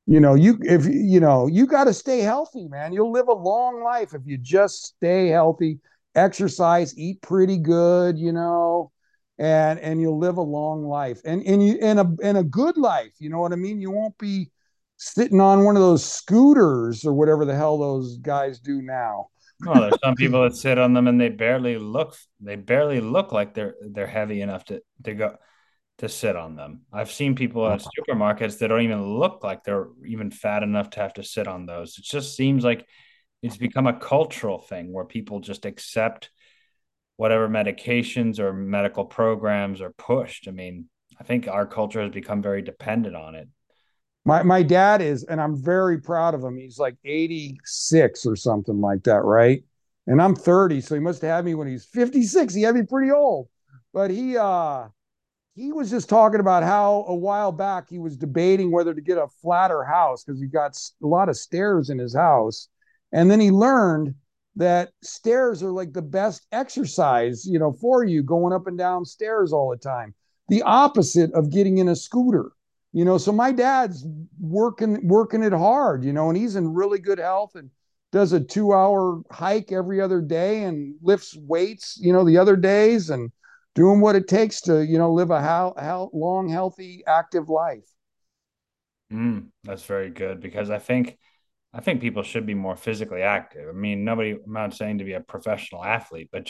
you got to stay healthy, man. You'll live a long life if you just stay healthy, exercise, eat pretty good, and you'll live a long life, and a good life. You know what I mean? You won't be sitting on one of those scooters or whatever the hell those guys do now. No, there's some people that sit on them and they barely look like they're heavy enough to go to sit on them. I've seen people at supermarkets that don't even look like they're even fat enough to have to sit on those. It just seems like it's become a cultural thing where people just accept whatever medications or medical programs are pushed. I mean, I think our culture has become very dependent on it. My dad is, and I'm very proud of him. He's like 86 or something like that, right? And I'm 30, so he must have had me when he's 56. He had me pretty old. But he was just talking about how a while back he was debating whether to get a flatter house because he got a lot of stairs in his house. And then he learned that stairs are like the best exercise, for you going up and down stairs all the time. The opposite of getting in a scooter. So my dad's working it hard, and he's in really good health and does a 2 hour hike every other day and lifts weights, the other days, and doing what it takes to, live a long, healthy, active life. That's very good because I think people should be more physically active. I mean, I'm not saying to be a professional athlete, but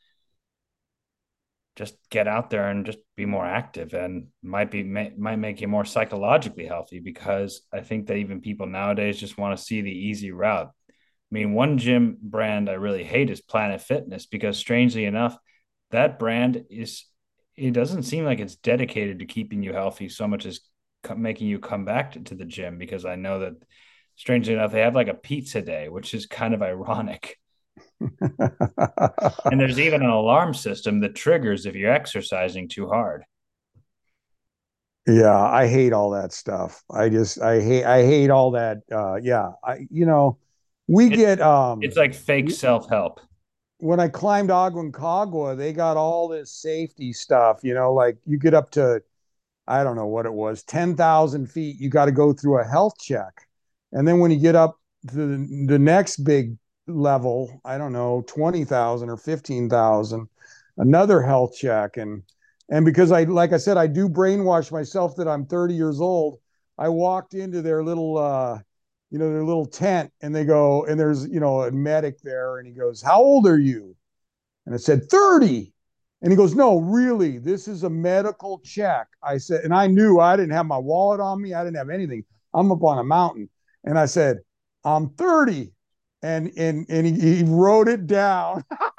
just get out there and just be more active, and might make you more psychologically healthy, because I think that even people nowadays just want to see the easy route. I mean, one gym brand I really hate is Planet Fitness, because strangely enough, that brand is it doesn't seem like it's dedicated to keeping you healthy so much as making you come back to the gym, because I know that strangely enough they have like a pizza day, which is kind of ironic. And there's even an alarm system that triggers if you're exercising too hard. Yeah, I hate all that stuff. I hate all that. Yeah, we It's get it's like fake self-help. when I climbed Aconcagua, they got all this safety stuff, like you get up to, I don't know what it was, 10,000 feet, you got to go through a health check. And then when you get up to the next big level, I don't know, 20,000 or 15,000, another health check. And because like I said, I do brainwash myself that I'm 30 years old. I walked into their little tent, and they go, and there's, a medic there, and he goes, "How old are you?" And I said, 30. And he goes, "No, really, this is a medical check." I said, and I knew I didn't have my wallet on me. I didn't have anything. I'm up on a mountain. And I said, "I'm 30." And he wrote it down.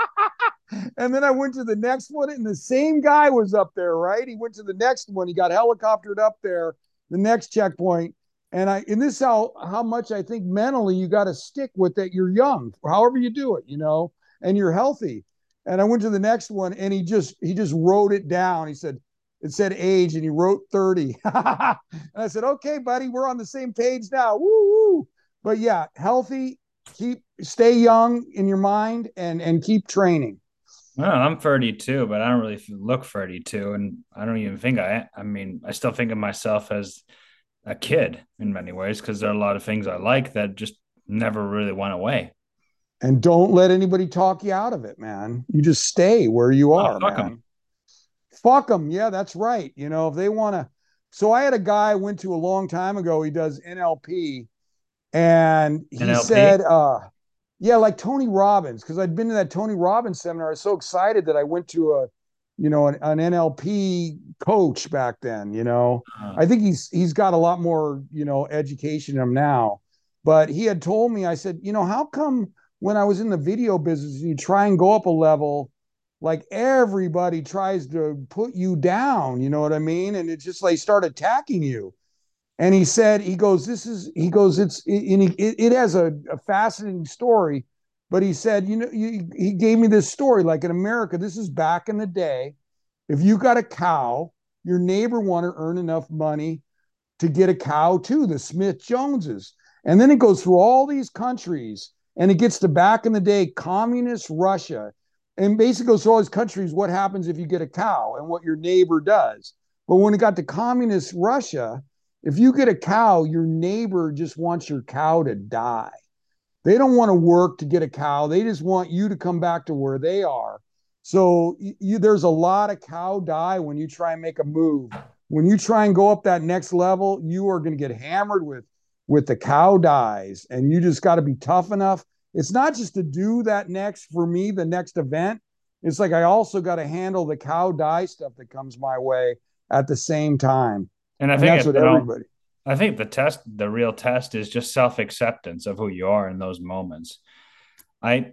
And then I went to the next one, and the same guy was up there, right? He went to the next one. He got helicoptered up there, the next checkpoint. And this is how much I think mentally you got to stick with that. You're young, however you do it, and you're healthy. And I went to the next one, and he just wrote it down. He said, it said age, and he wrote 30. And I said, "Okay, buddy, we're on the same page now." Woo woo. But yeah, healthy, stay young in your mind, and keep training. Well, I'm 32, but I don't really look 32, and I don't even think I mean, I still think of myself as a kid in many ways, because there are a lot of things I like that just never really went away. And don't let anybody talk you out of it, man. You just stay where you Oh, are, fuck them. man. Fuck them. Yeah, that's right. If they want to. So I had a guy I went to a long time ago. He does NLP, and he NLP. said, yeah, like Tony Robbins, because I'd been to that Tony Robbins seminar. I was so excited that I went to an NLP coach back then. Uh, I think he's got a lot more, education in him now. But he had told me, I said, how come when I was in the video business, you try and go up a level, like everybody tries to put you down, you know what I mean? And it's just like start attacking you. And he said, he goes, it has a fascinating story. But he said, he gave me this story, like in America, this is back in the day. If you got a cow, your neighbor want to earn enough money to get a cow too, the Smith Joneses. And then it goes through all these countries, and it gets to back in the day, communist Russia. And basically goes through all these countries, what happens if you get a cow and what your neighbor does. But when it got to communist Russia, if you get a cow, your neighbor just wants your cow to die. They don't want to work to get a cow. They just want you to come back to where they are. So there's a lot of cow die when you try and make a move. When you try and go up that next level, you are going to get hammered with the cow dies, and you just got to be tough enough. It's not just to do that next for me, the next event. It's like I also got to handle the cow die stuff that comes my way at the same time, and I and think that's it, what everybody. I think the real test is just self acceptance of who you are in those moments. I,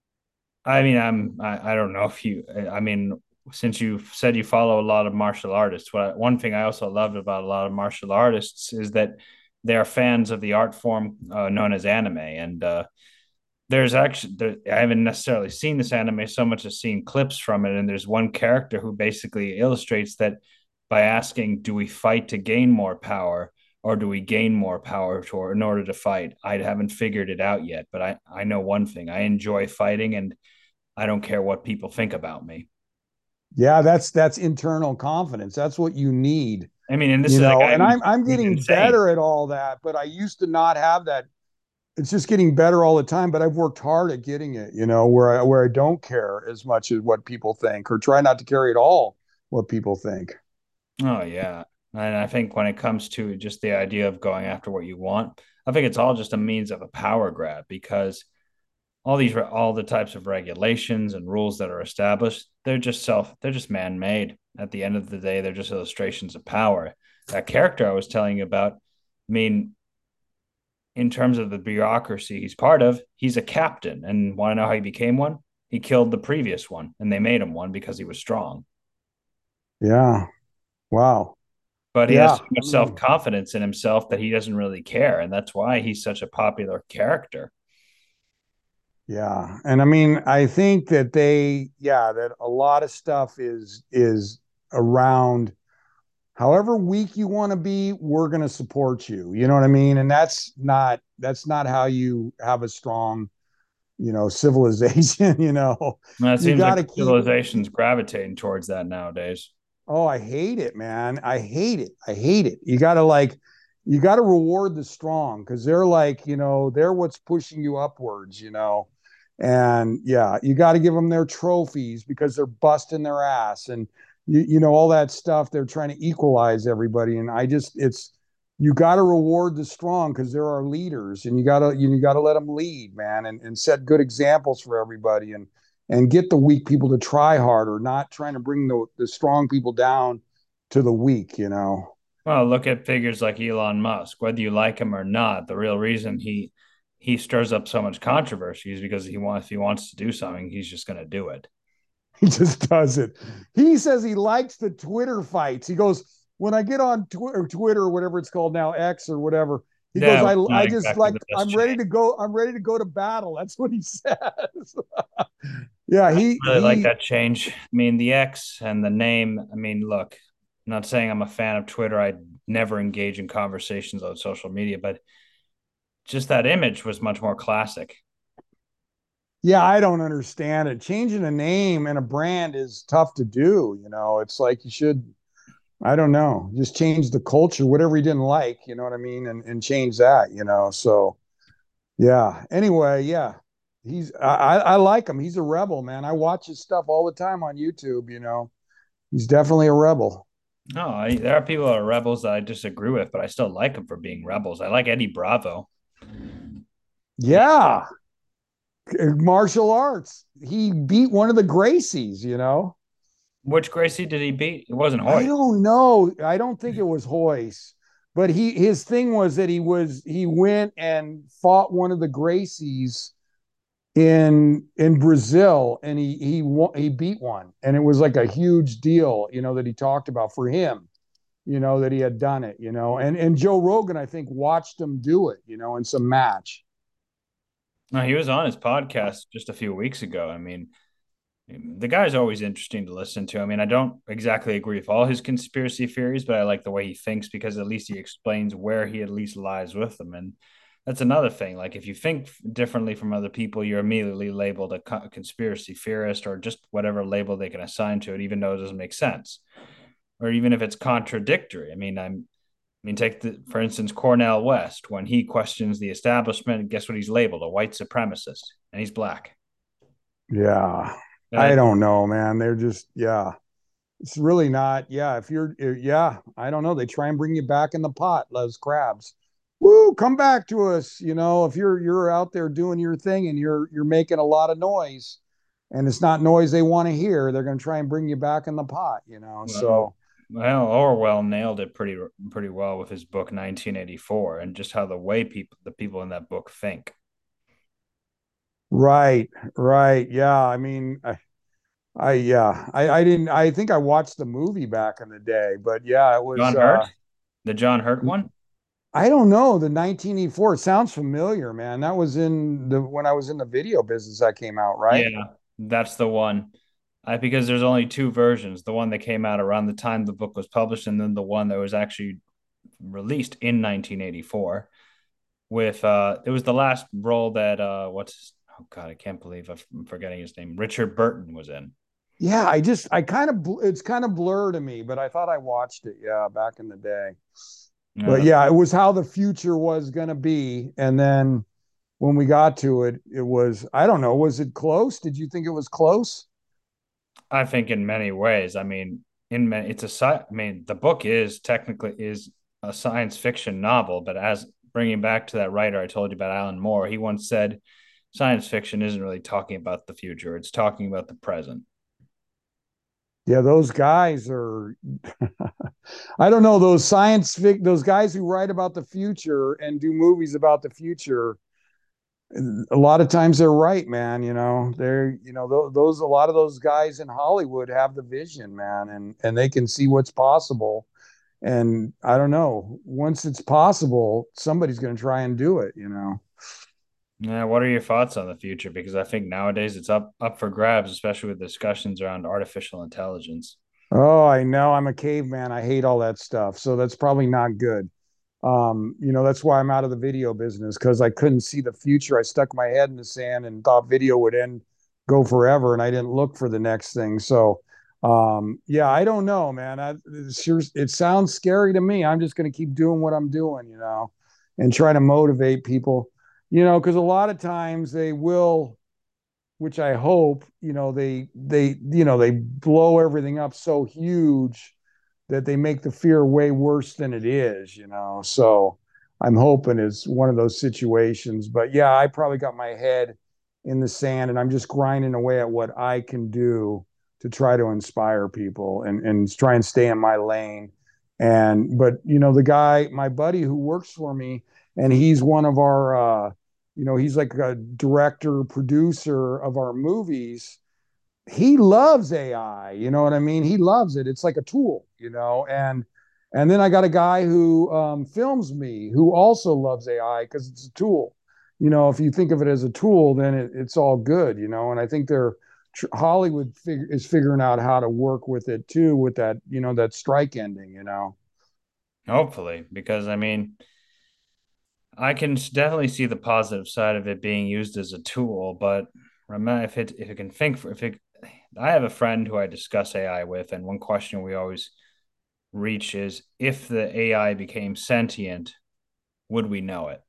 I mean, I don't know if you, I mean, since you said you follow a lot of martial artists, one thing I also loved about a lot of martial artists is that they are fans of the art form known as anime. And I haven't necessarily seen this anime so much as seen clips from it. And there's one character who basically illustrates that by asking, do we fight to gain more power, or do we gain more power in order to fight? I haven't figured it out yet, but I know one thing. I enjoy fighting, and I don't care what people think about me. Yeah, that's internal confidence. That's what you need. I mean, and this is a guy And I'm who's getting insane. better at all that, but I used to not have that. It's just getting better all the time, but I've worked hard at getting it, where I don't care as much as what people think, or try not to carry at all what people think. Oh yeah. And I think when it comes to just the idea of going after what you want, I think it's all just a means of a power grab because all the types of regulations and rules that are established, they're just man-made. At the end of the day, they're just illustrations of power. That character I was telling you about, I mean, in terms of the bureaucracy he's part of, he's a captain. And want to know how he became one? He killed the previous one, and they made him one because he was strong. Yeah. Wow. But he has Yeah. so much self confidence in himself that he doesn't really care, and that's why he's such a popular character. Yeah. And I mean, I think that that a lot of stuff is around however weak you want to be, we're going to support you. You know what I mean? And that's not how you have a strong, civilization, And it You seems got like to keep civilization's gravitating towards that nowadays. Oh, I hate it, man. I hate it. I hate it. You got to reward the strong because they're like, they're what's pushing you upwards, And yeah, you got to give them their trophies because they're busting their ass and all that stuff. They're trying to equalize everybody. And you got to reward the strong because they're our leaders and you got to let them lead, man, and set good examples for everybody and get the weak people to try harder, not trying to bring the strong people down to the weak. Well, look at figures like Elon Musk. Whether you like him or not, the real reason he stirs up so much controversy is because if he wants to do something, he's just going to do it. He just does it. He says he likes the Twitter fights. He goes, when I get on Twitter or whatever it's called now, X or whatever, he goes, Yeah, I not just exactly like, the best change. I'm ready to go to battle. That's what he says. Yeah, I he really like he that change. I mean, the X and the name. I mean, look, I'm not saying I'm a fan of Twitter. I never engage in conversations on social media, but just that image was much more classic. Yeah, I don't understand it. Changing a name and a brand is tough to do. It's like you should, I don't know, just change the culture, whatever you didn't like, you know what I mean? And change that. So yeah. Anyway, yeah. I like him. He's a rebel, man. I watch his stuff all the time on YouTube. He's definitely a rebel. No, there are people that are rebels that I disagree with, but I still like them for being rebels. I like Eddie Bravo. He, Yeah. Martial arts. He beat one of the Gracies. which Gracie did he beat? It wasn't I Hoyt. don't know. I don't think it was Hoist, but his thing was that he went and fought one of the Gracies in Brazil, and he beat one, and it was like a huge deal, that he talked about for him, that he had done it, and Joe Rogan, I think, watched him do it, in some match. No, he was on his podcast just a few weeks ago. I mean, the guy's always interesting to listen to. I mean, I don't exactly agree with all his conspiracy theories, but I like the way he thinks because at least he explains where he at least lies with them. And that's another thing. Like, if you think differently from other people, you're immediately labeled a conspiracy theorist or just whatever label they can assign to it, even though it doesn't make sense, or even if it's contradictory. Take for instance Cornell West when he questions the establishment. Guess what he's labeled? A white supremacist, and he's black. Yeah, I Uh, don't know, man. They're just, yeah, it's really not. Yeah, if you're, yeah, I don't know. They try and bring you back in the pot, those crabs. Woo, come back to us. If you're out there doing your thing and you're making a lot of noise, and it's not noise they want to hear, they're going to try and bring you back in the pot. well, So well, Orwell nailed it pretty well with his book 1984, and just how the people in that book think. right, right, yeah. I mean, yeah, I didn't. I think I watched the movie back in the day, but yeah, it was. John Hurt, the John Hurt one. I don't know, the 1984. It sounds familiar, man. That was in the when I was in the video business that came out, right? Yeah, that's the one. Because there's only two versions: the one that came out around the time the book was published, and then the one that was actually released in 1984. With it was the last role that oh god, I can't believe I'm forgetting his name. Richard Burton was in. Yeah, it's kind of blur to me, but I thought I watched it, yeah, back in the day. But Uh, yeah, it was how the future was going to be. And then when we got to it, it was, I don't know, was it close? Did you think it was close? I think in many ways. I mean, in many, it's a I mean, the book is technically is a science fiction novel, but as bringing back to that writer I told you about, Alan Moore, he once said science fiction isn't really talking about the future; it's talking about the present. Yeah, those guys are, I don't know, those guys who write about the future and do movies about the future, a lot of times they're right, man. A lot of those guys in Hollywood have the vision, man, and they can see what's possible. And I don't know, once it's possible, somebody's going to try and do it. Yeah, what are your thoughts on the future? Because I think nowadays it's up for grabs, especially with discussions around artificial intelligence. Oh, I know. I'm a caveman. I hate all that stuff. So that's probably not good. That's why I'm out of the video business because I couldn't see the future. I stuck my head in the sand and thought video would go forever, and I didn't look for the next thing. So, yeah, I don't know, man. It sounds scary to me. I'm just going to keep doing what I'm doing, and try to motivate people, because a lot of times they will, which I hope, they blow everything up so huge that they make the fear way worse than it is. So I'm hoping it's one of those situations. But yeah, I probably got my head in the sand and I'm just grinding away at what I can do to try to inspire people and try and stay in my lane. But the guy, my buddy who works for me, and he's one of our he's like a director, producer of our movies. He loves AI, you know what I mean? He loves it. It's like a tool. And then I got a guy who films me who also loves AI because it's a tool. If you think of it as a tool, then it's all good. And I think Hollywood is figuring out how to work with it too, with that strike ending. Hopefully, because I mean, I can definitely see the positive side of it being used as a tool, but remember if it can think for if it I have a friend who I discuss AI with, and one question we always reach is if the AI became sentient, would we know it?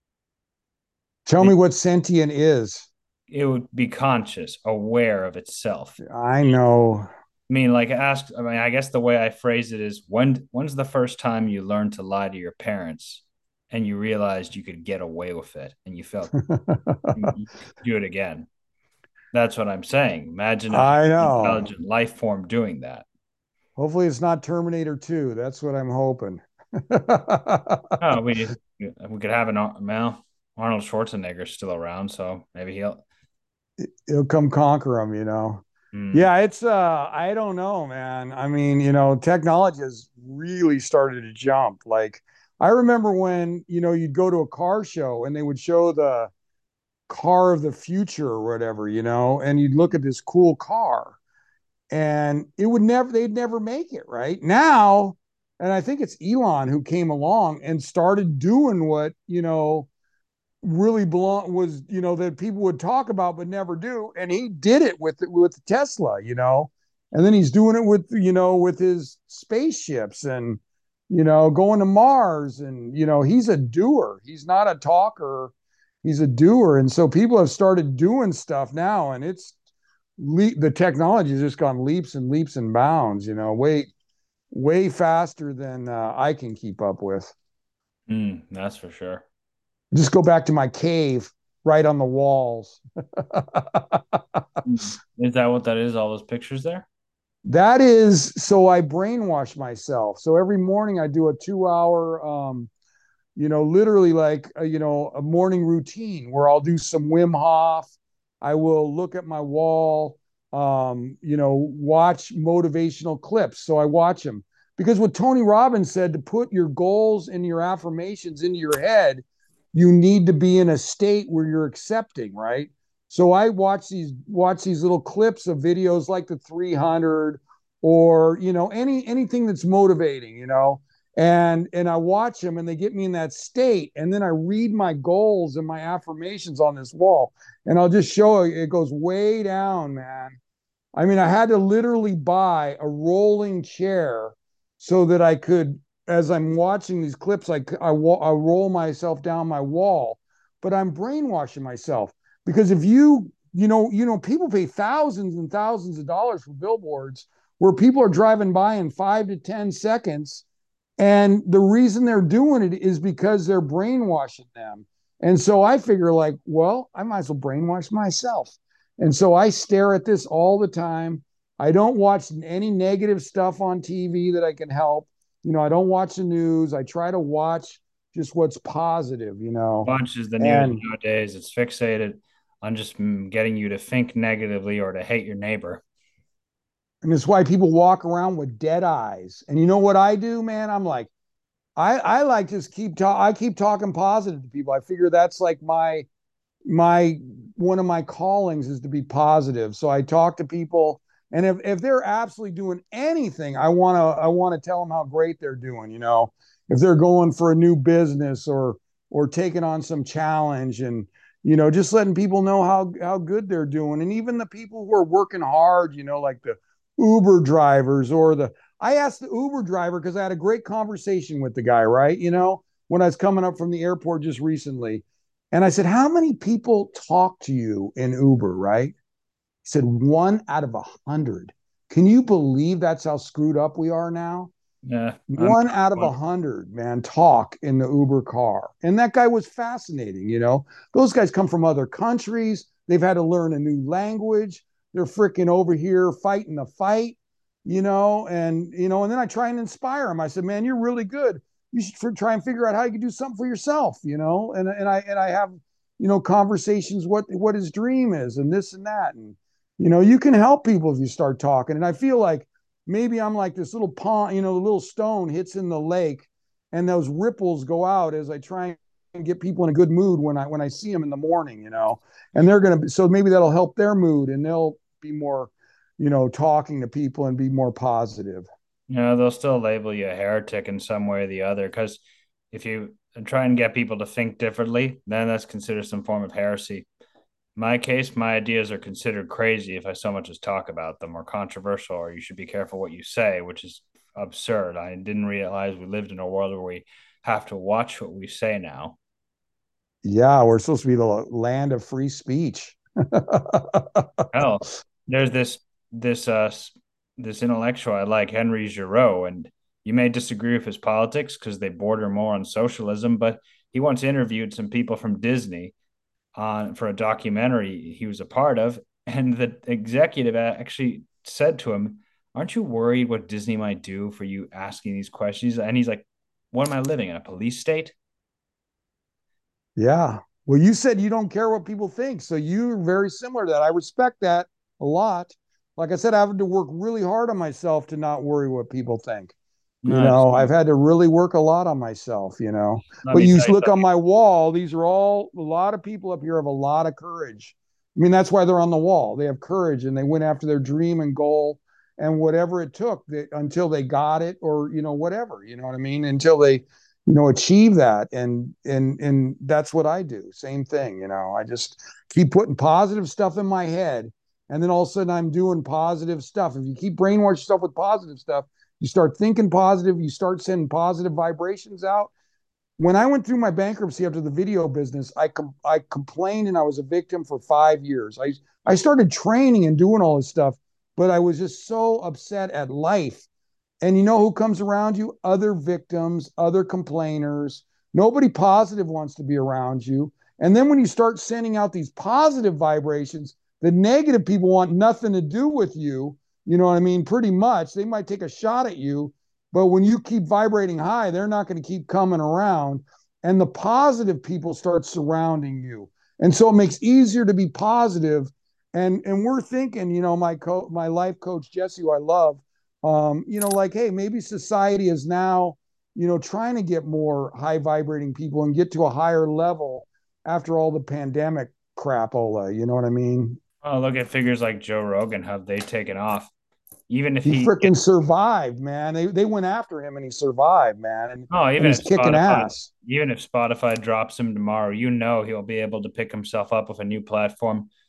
Tell me what sentient is. It would be conscious, aware of itself. I know. I mean, I mean, I guess the way I phrase it is when's the first time you learned to lie to your parents and you realized you could get away with it and you felt you could do it again? That's what I'm saying. Imagine a I highly know. intelligent life form doing that. Hopefully it's not Terminator 2. That's what I'm hoping. Oh, we could have well, Arnold Schwarzenegger's still around, so maybe he'll. He'll come conquer them. Hmm. Yeah, it's I don't know, man. I mean, technology has really started to jump. Like I remember when you'd go to a car show and they would show the car of the future or whatever, and you'd look at this cool car and they'd never make it right now. And I think it's Elon who came along and started doing what really belong was that people would talk about but never do, and he did it with Tesla, and then he's doing it with his spaceships and going to Mars, and he's a doer. He's not a talker. He's a doer, and so people have started doing stuff now, and the technology has just gone leaps and leaps and bounds, way faster than I can keep up with. That's for sure. Just go back to my cave, right on the walls. Is that what that is? All those pictures there? That is so I brainwash myself. So every morning I do a 2 hour, literally like a morning routine where I'll do some Wim Hof. I will look at my wall, watch motivational clips. So I watch them because what Tony Robbins said, to put your goals and your affirmations into your head, you need to be in a state where you're accepting, right? So I watch these little clips of videos like the 300 or anything that's motivating, and I watch them and they get me in that state, and then I read my goals and my affirmations on this wall, and I'll just show you it goes way down, man. I mean, I had to literally buy a rolling chair so that I could, as I'm watching these clips, I roll myself down my wall. But I'm brainwashing myself because if people pay thousands and thousands of dollars for billboards where people are driving by in 5 to 10 seconds, and the reason they're doing it is because they're brainwashing them. And so I figure, like, well, I might as well brainwash myself. And so I stare at this all the time. I don't watch any negative stuff on TV that I can help. I don't watch the news. I try to watch just what's positive. Much is the news And nowadays. It's fixated on just getting you to think negatively or to hate your neighbor. and it's why people walk around with dead eyes. And you know what I do, man? I'm like, I like just I keep talking positive to people. I figure that's like my one of my callings is to be positive. So I talk to people, and if they're absolutely doing anything, I want to tell them how great they're doing. If they're going for a new business or taking on some challenge, and just letting people know how good they're doing. And even the people who are working hard, like the Uber drivers or the I asked the Uber driver because I had a great conversation with the guy, right? When I was coming up from the airport just recently. And I said, how many people talk to you in Uber, right? He said, 1 out of 100. Can you believe that's how screwed up we are now? Yeah, One out of 100, man, talk in the Uber car. And that guy was fascinating. Those guys come from other countries. They've had to learn a new language. They're freaking over here fighting the fight, and then I try and inspire them. I said, man, you're really good. You should try and figure out how you can do something for yourself. And I have, conversations what his dream is and this and that. And, you can help people if you start talking. And I feel like maybe I'm like this little pond, the little stone hits in the lake and those ripples go out as I try and get people in a good mood when I see them in the morning. And they're going to, so maybe that'll help their mood and they'll be more, talking to people and be more positive. they'll still label you a heretic in some way or the other because if you try and get people to think differently, then that's considered some form of heresy. In my case, my ideas are considered crazy if I so much as talk about them or controversial, or you should be careful what you say, which is absurd. I didn't realize we lived in a world where we have to watch what we say now. Yeah, we're supposed to be the land of free speech. Hell, there's this this intellectual I like, Henry Giroux, and you may disagree with his politics because they border more on socialism, but he once interviewed some people from Disney on for a documentary he was a part of, and the executive actually said to him, "Aren't you worried what Disney might do for you asking these questions?" And he's like, "What am I living in a police state?" Yeah. Well, you said you don't care what people think. So you're very similar to that. I respect that a lot. Like I said, I have to work really hard on myself to not worry what people think. No, just I've had to really work a lot on myself. let But me you tell you look on something. my wall, these are all a lot of people up here have a lot of courage. I mean, that's why they're on the wall. They have courage and they went after their dream and goal and whatever it took until they got it or, whatever, you know what I mean? Until they, achieve that. And that's what I do. Same thing. I just keep putting positive stuff in my head. And then all of a sudden I'm doing positive stuff. If you keep brainwashing yourself with positive stuff, you start thinking positive, you start sending positive vibrations out. When I went through my bankruptcy after the video business, I complained and I was a victim for 5 years. I started training and doing all this stuff, but I was just so upset at life. And you know who comes around you? Other victims, other complainers. Nobody positive wants to be around you. And then when you start sending out these positive vibrations, the negative people want nothing to do with you. You know what I mean? Pretty much. They might take a shot at you, but when you keep vibrating high, they're not going to keep coming around. And the positive people start surrounding you. And so it makes easier to be positive. And we're thinking, my life coach, Jesse, who I love, like, hey, maybe society is now, trying to get more high vibrating people and get to a higher level after all the pandemic crapola. You know what I mean? Oh, look at figures like Joe Rogan, how they taken off. Even if He he, freaking survived, man. They went after him and he survived, man. oh, And he's kicking ass. Even if Spotify drops him tomorrow, he'll be able to pick himself up with a new platform.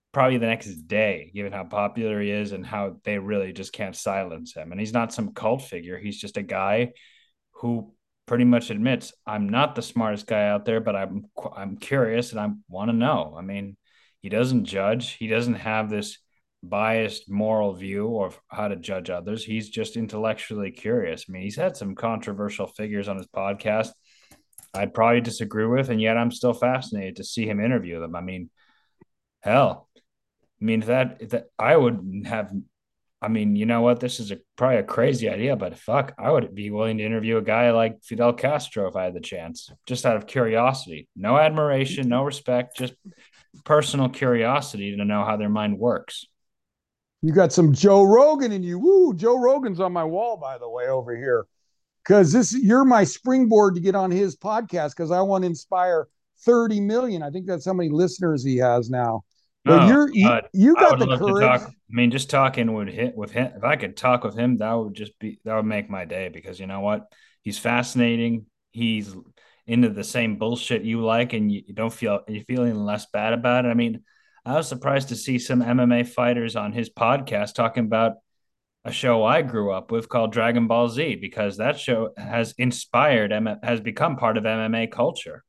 probably the next day, given how popular he is and how they really just can't silence him. And he's not some cult figure. He's just a guy who pretty much admits, I'm not the smartest guy out there, but I'm curious and I want to know. I mean, he doesn't judge. He doesn't have this biased moral view of how to judge others. He's just intellectually curious. I mean, he's had some controversial figures on his podcast I'd probably disagree with, and yet I'm still fascinated to see him interview them. I mean, hell, I mean, if that I would have. I mean, you know what? This is probably a crazy idea, but fuck, I would be willing to interview a guy like Fidel Castro if I had the chance, just out of curiosity. No admiration, no respect, just personal curiosity to know how their mind works. You got some Joe Rogan in you. Woo, Joe Rogan's on my wall, by the way, over here. Because this you're my springboard to get on his podcast because I want to inspire 30 million. I think that's how many listeners he has now. But Oh, you I got would the love to courage. talk. I mean, just talking would hit with him. If I could talk with him, that would make my day because you know what? He's fascinating. He's into the same bullshit you like, and you don't feel you're feeling less bad about it. I mean, I was surprised to see some MMA fighters on his podcast talking about a show I grew up with called Dragon Ball Z because that show has inspired has become part of MMA culture.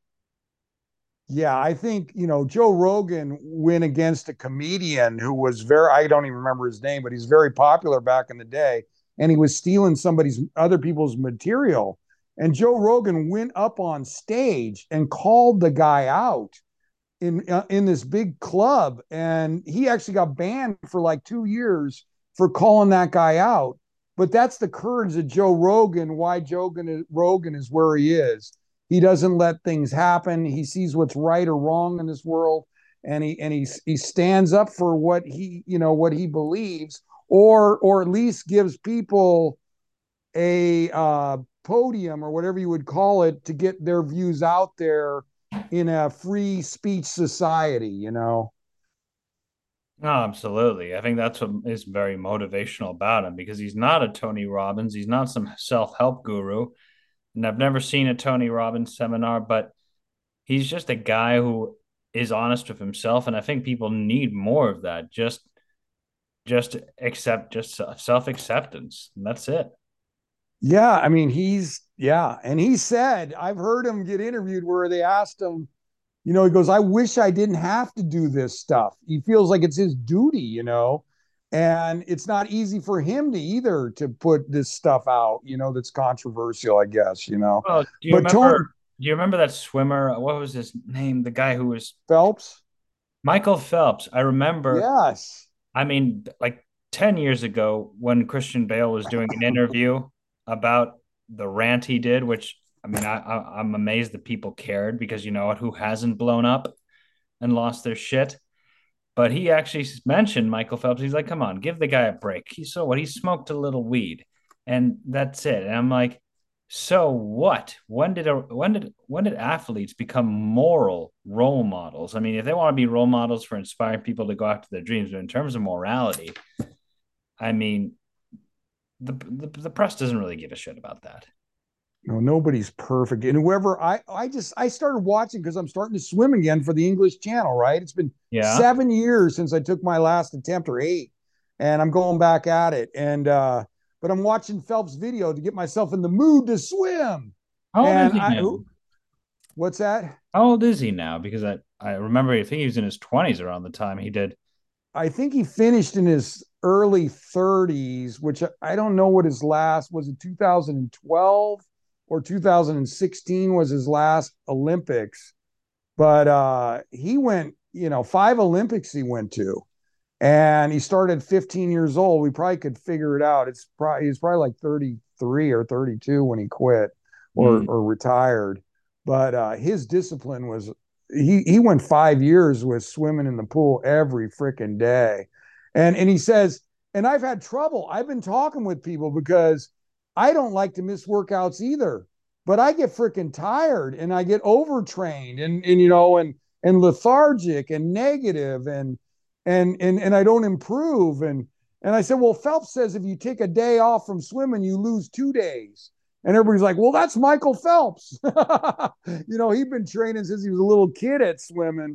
Yeah, I think, Joe Rogan went against a comedian who was I don't even remember his name, but he's very popular back in the day. And he was stealing other people's material. And Joe Rogan went up on stage and called the guy out in this big club. And he actually got banned for like 2 years for calling that guy out. But that's the courage of Joe Rogan, why Rogan is where he is. He doesn't let things happen. He sees what's right or wrong in this world, and he stands up for what he believes, or at least gives people a podium or whatever you would call it to get their views out there in a free speech society. No, absolutely. I think that's what is very motivational about him because he's not a Tony Robbins. He's not some self help guru. And I've never seen a Tony Robbins seminar, but he's just a guy who is honest with himself. And I think people need more of that. Just self acceptance. And that's it. Yeah, I mean, and he said, I've heard him get interviewed where they asked him, he goes, I wish I didn't have to do this stuff. He feels like it's his duty. And it's not easy for him to either to put this stuff out, that's controversial, I guess. Oh, But Tony do you remember that swimmer? What was his name? The guy who was Phelps, Michael Phelps. I remember, yes. I mean, like 10 years ago when Christian Bale was doing an interview about the rant he did, which I mean, I'm amazed that people cared because you know what, who hasn't blown up and lost their shit? But he actually mentioned Michael Phelps. He's like, come on, give the guy a break. So what? He smoked a little weed, and that's it. And I'm like, so what? When did athletes become moral role models? I mean, if they want to be role models for inspiring people to go after their dreams, but in terms of morality, I mean, the press doesn't really give a shit about that. No, nobody's perfect. And whoever I started watching because I'm starting to swim again for the English channel, right? It's been Yeah. 7 years since I took my last attempt, or 8, and I'm going back at it. And but I'm watching Phelps' video to get myself in the mood to swim. How old is And he now? what's that? How old is he now? Because I remember I think he was in his 20s around the time he did. I think he finished in his early 30s, which I don't know what his last was. It 2012 or 2016 was his last Olympics. But he went, 5 Olympics he went to, and he started 15 years old. We probably could figure it out. He was probably like 33 or 32 when he quit or Mm. or retired. But his discipline was he went 5 years with swimming in the pool every freaking day, and he says, and I've had trouble. I've been talking with people because I don't like to miss workouts either, but I get freaking tired and I get overtrained and lethargic and negative and I don't improve. And I said, well, Phelps says if you take a day off from swimming, you lose 2 days. And everybody's like, well, that's Michael Phelps. He'd been training since he was a little kid at swimming.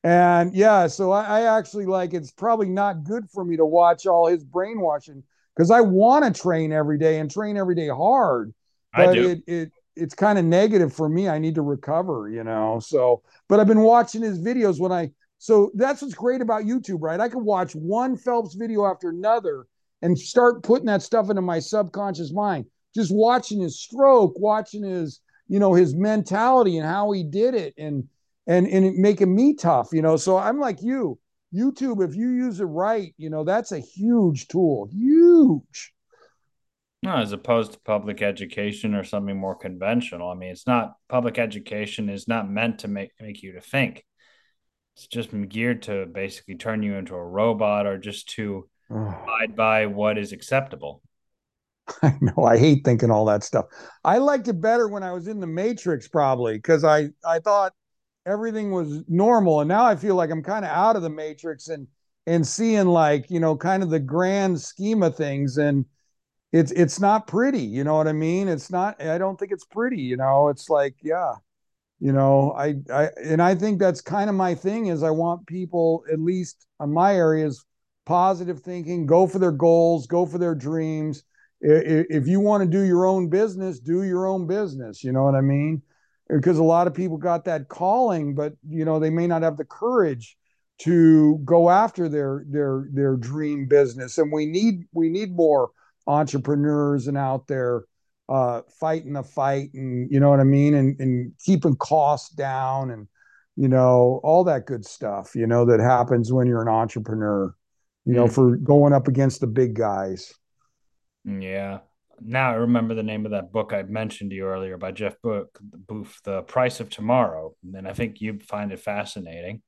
And yeah, so I actually like it's probably not good for me to watch all his brainwashing because I want to train every day and train every day hard, I but do. it's kind of negative for me. I need to recover, you know. So, but I've been watching his videos when I so that's what's great about YouTube, right? I can watch one Phelps video after another and start putting that stuff into my subconscious mind. Just watching his stroke, watching his, you know, his mentality and how he did it and it making me tough, you know. So I'm like you, YouTube, if you use it right, you know, that's a huge tool, huge. No, as opposed to public education or something more conventional. I mean, it's not public education is not meant to make you to think. It's just geared to basically turn you into a robot or just to Oh, abide by what is acceptable. I know, I hate thinking all that stuff. I liked it better when I was in the Matrix, probably because I thought everything was normal, and now I feel like I'm kind of out of the Matrix and seeing, like, you know, kind of the grand scheme of things, and it's not pretty, you know what I mean? It's not, I don't think it's pretty, you know. It's like, yeah, you know, I think that's kind of my thing is I want people, at least on my areas, positive thinking, go for their goals, go for their dreams. If you want to do your own business, do your own business, you know what I mean? Because a lot of people got that calling, but you know, they may not have the courage to go after their dream business. And we need more entrepreneurs and out there fighting the fight, and you know what I mean, and keeping costs down, and you know, all that good stuff, you know, that happens when you're an entrepreneur, you know, Mm, for going up against the big guys. yeah. Now I remember the name of that book I mentioned to you earlier by Jeff Booth, The Price of Tomorrow. And I think you'd find it fascinating.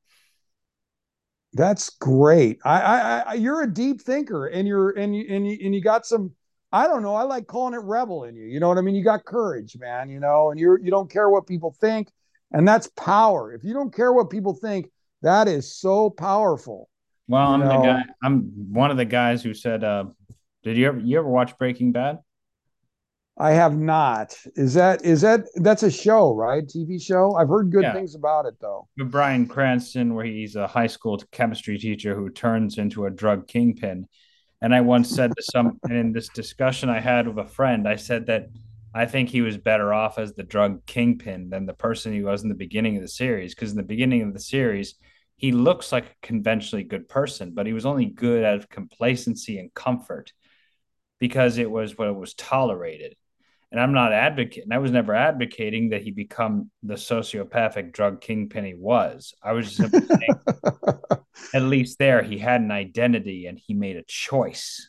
That's great. You're a deep thinker, and you got some. I don't know. I like calling it rebel in you. You know what I mean? You got courage, man. You know, and you don't care what people think, and that's power. If you don't care what people think, that is so powerful. Well, You know, I'm one of the guys who said, did you ever watch Breaking Bad? I have not. Is that that's a show, right? TV show. I've heard good Yeah. things about it though. With Bryan Cranston, where he's a high school chemistry teacher who turns into a drug kingpin. And I once said to some, and in this discussion I had with a friend, I said that I think he was better off as the drug kingpin than the person he was in the beginning of the series. Because in the beginning of the series, he looks like a conventionally good person, but he was only good out of complacency and comfort because it was what was tolerated. And I'm not advocating, I was never advocating that he become the sociopathic drug kingpin he was. I was just simply saying, at least there, he had an identity and he made a choice.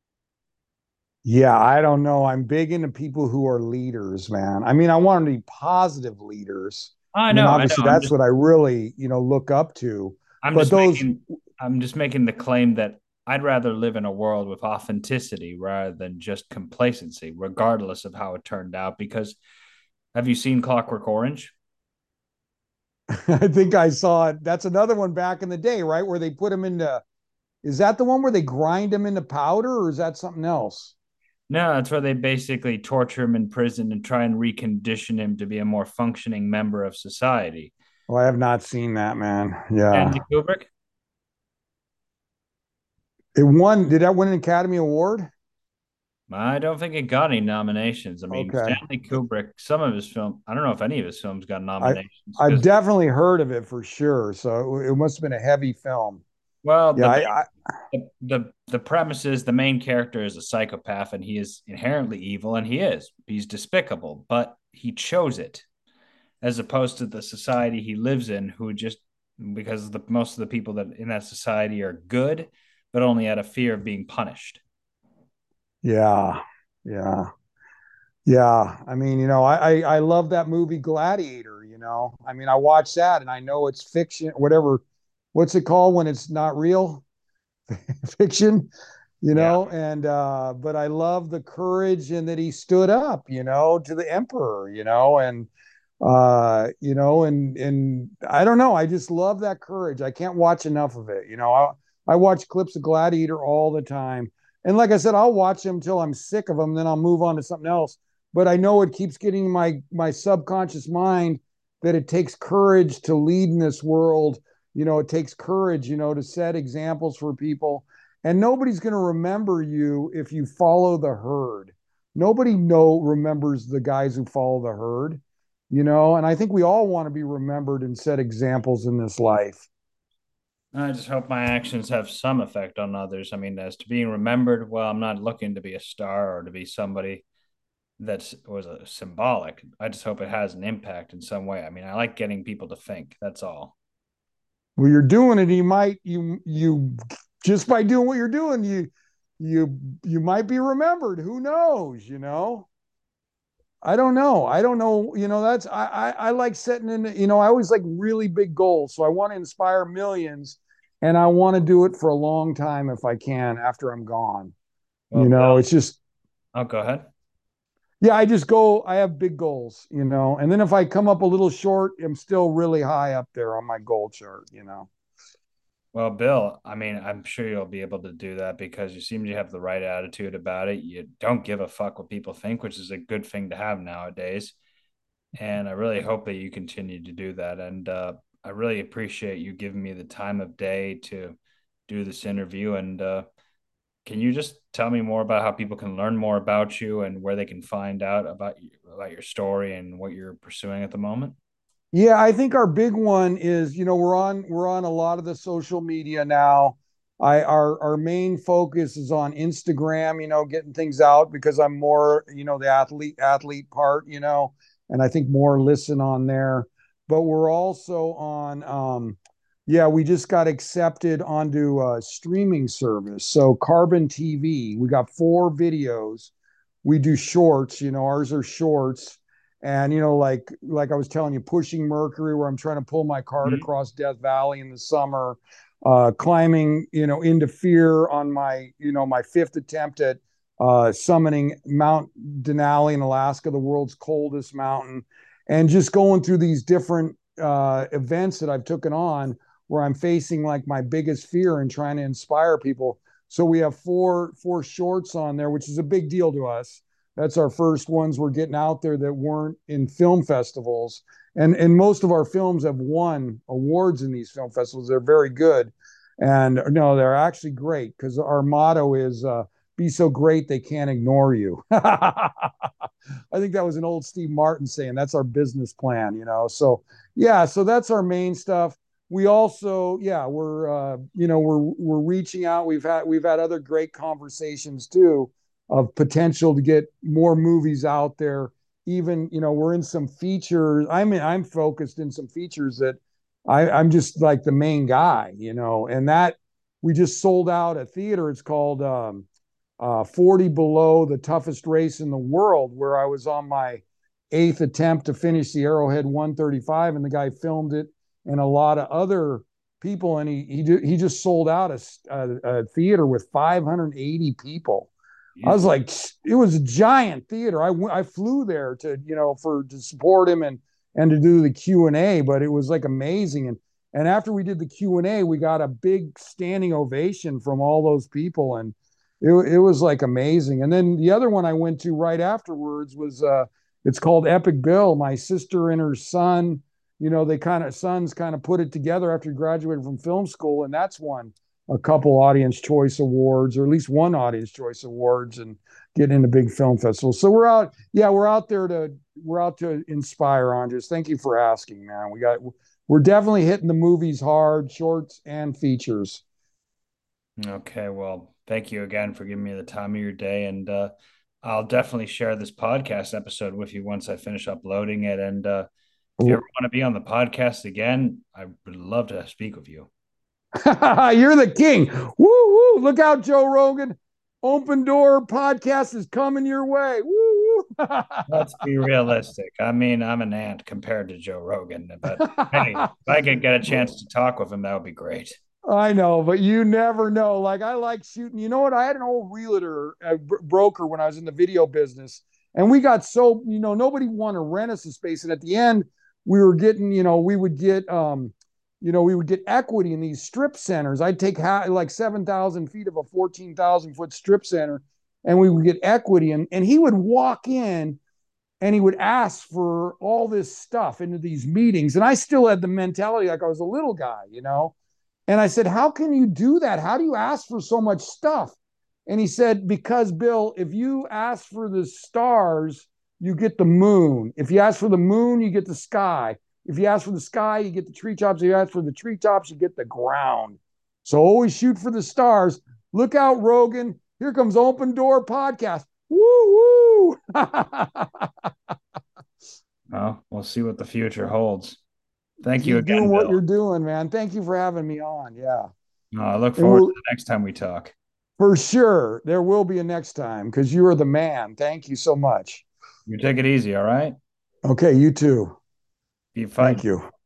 Yeah, I don't know. I'm big into people who are leaders, man. I mean, I want them to be positive leaders. I mean, I know. obviously, that's what I really, you know, look up to. I'm But just those, making, I'm just making the claim that I'd rather live in a world with authenticity rather than just complacency, regardless of how it turned out. Because have you seen Clockwork Orange? I think I saw it. That's another one back in the day, right? Where they put them into, is that the one where they grind them into powder, or is that something else? No, that's where they basically torture him in prison and try and recondition him to be a more functioning member of society. Oh, I have not seen that, man. Yeah. Stanley Kubrick? It won, did that win an Academy Award? I don't think it got any nominations. I mean, Okay. Stanley Kubrick, some of his film, I don't know if any of his films got I nominations I've because, definitely heard of it for sure. So it must have been a heavy film. well, Yeah, I the premise is the main character is a psychopath and he is inherently evil and he is. He's despicable, but he chose it as opposed to the society he lives in, who just because most of the people that in that society are good, but only out of fear of being punished. yeah. Yeah. Yeah. I mean, you know, I love that movie Gladiator, you know. I mean, I watched that and I know it's fiction, whatever. What's it called when it's not real? Fiction, you Yeah. know, and but I love the courage and that he stood up, you know, to the emperor, you know, and you know, and I don't know, I just love that courage. I can't watch enough of it, you know. I watch clips of Gladiator all the time, and like I said, I'll watch them until I'm sick of them, then I'll move on to something else. But I know it keeps getting my subconscious mind that it takes courage to lead in this world, It takes courage, to set examples for people. And nobody's going to remember you if you follow the herd. Nobody remembers the guys who follow the herd, and I think we all want to be remembered and set examples in this life. I just hope my actions have some effect on others. I mean, as to being remembered, well, I'm not looking to be a star or to be somebody that was a symbolic. I just hope it has an impact in some way. I mean, I like getting people to think. That's all. Well, you're doing it. You just by doing what you're doing, you might be remembered. Who knows? I don't know. I don't know. That's I like setting in. I always like really big goals. So I want to inspire millions, and I want to do it for a long time if I can after I'm gone. Well, Bill, It's just I'll go ahead. yeah. I have big goals. And then if I come up a little short, I'm still really high up there on my goal chart. Well, Bill, I mean, I'm sure you'll be able to do that because you seem to have the right attitude about it. You don't give a fuck what people think, which is a good thing to have nowadays. And I really hope that you continue to do that. And I really appreciate you giving me the time of day to do this interview. And can you just tell me more about how people can learn more about you and where they can find out about your story and what you're pursuing at the moment? Yeah, I think our big one is, we're on a lot of the social media now. Our main focus is on Instagram, getting things out because I'm more, the athlete part, and I think more listen on there. But we're also on yeah, we just got accepted onto a streaming service. So Carbon TV, we got 4 videos. We do shorts, ours are shorts, and like I was telling you, Pushing Mercury, where I'm trying to pull my cart Mhm. across Death Valley in the summer, climbing into fear on my 5th attempt at summiting Mount Denali in Alaska, the world's coldest mountain, and just going through these different events that I've taken on where I'm facing like my biggest fear and trying to inspire people. So we have four shorts on there, which is a big deal to us. That's our first ones we're getting out there that weren't in film festivals. And most of our films have won awards in these film festivals. They're very good. And no, they're actually great because our motto is be so great they can't ignore you. I think that was an old Steve Martin saying that's our business plan. So yeah, so that's our main stuff. We also, yeah, we're reaching out. We've had other great conversations too of potential to get more movies out there. Even, we're in some features. I'm focused in some features that I'm just like the main guy, and that we just sold out a theater. It's called 40 Below, the toughest race in the world, where I was on my 8th attempt to finish the Arrowhead 135, and the guy filmed it, and a lot of other people, and he just sold out a theater with 580 people. I was Jesus. like, it was a giant theater. I flew there to support him and to do the Q&A, but it was like amazing. And after we did the Q&A, we got a big standing ovation from all those people, and it was like amazing. And then the other one I went to right afterwards was it's called Epic Bill. My sister and her son, sons kind of put it together after he graduated from film school, and that's won a couple Audience Choice Awards, or at least one Audience Choice Awards, and getting into big film festivals. So we're out to inspire, Andres. Thank you for asking, man. We're definitely hitting the movies hard, shorts and features. Okay, well, thank you again for giving me the time of your day. And I'll definitely share this podcast episode with you once I finish uploading it. And if you ever want to be on the podcast again, I would love to speak with you. You're the king. Woo woo. Look out, Joe Rogan. Open Door podcast is coming your way. Woo woo. Let's be realistic. I mean, I'm an ant compared to Joe Rogan, but hey, if I could get a chance to talk with him, that would be great. I know, but you never know. Like I like shooting. You know what? I had an old realtor, broker when I was in the video business, and we got so nobody wanted to rent us a space, and at the end we were getting we would get equity in these strip centers. I'd take like 7,000 feet of a 14,000 foot strip center, and we would get equity, and he would walk in and he would ask for all this stuff into these meetings. And I still had the mentality like I was a little guy, you know? And I said, how can you do that? How do you ask for so much stuff? And he said, because Bill, if you ask for the stars, you get the moon. If you ask for the moon, you get the sky. If you ask for the sky, you get the treetops. If you ask for the treetops, you get the ground. So always shoot for the stars. Look out, Rogan. Here comes Open Door Podcast. Woo woo. Well, we'll see what the future holds. Thank you Keep doing again, what Bill. you're doing, man. Thank you for having me on. Yeah. I look And forward to we'll, the next time we talk. for sure, there will be a next time because you are the man. Thank you so much. You take it easy, all right? Okay, you too. Be fine. Thank you.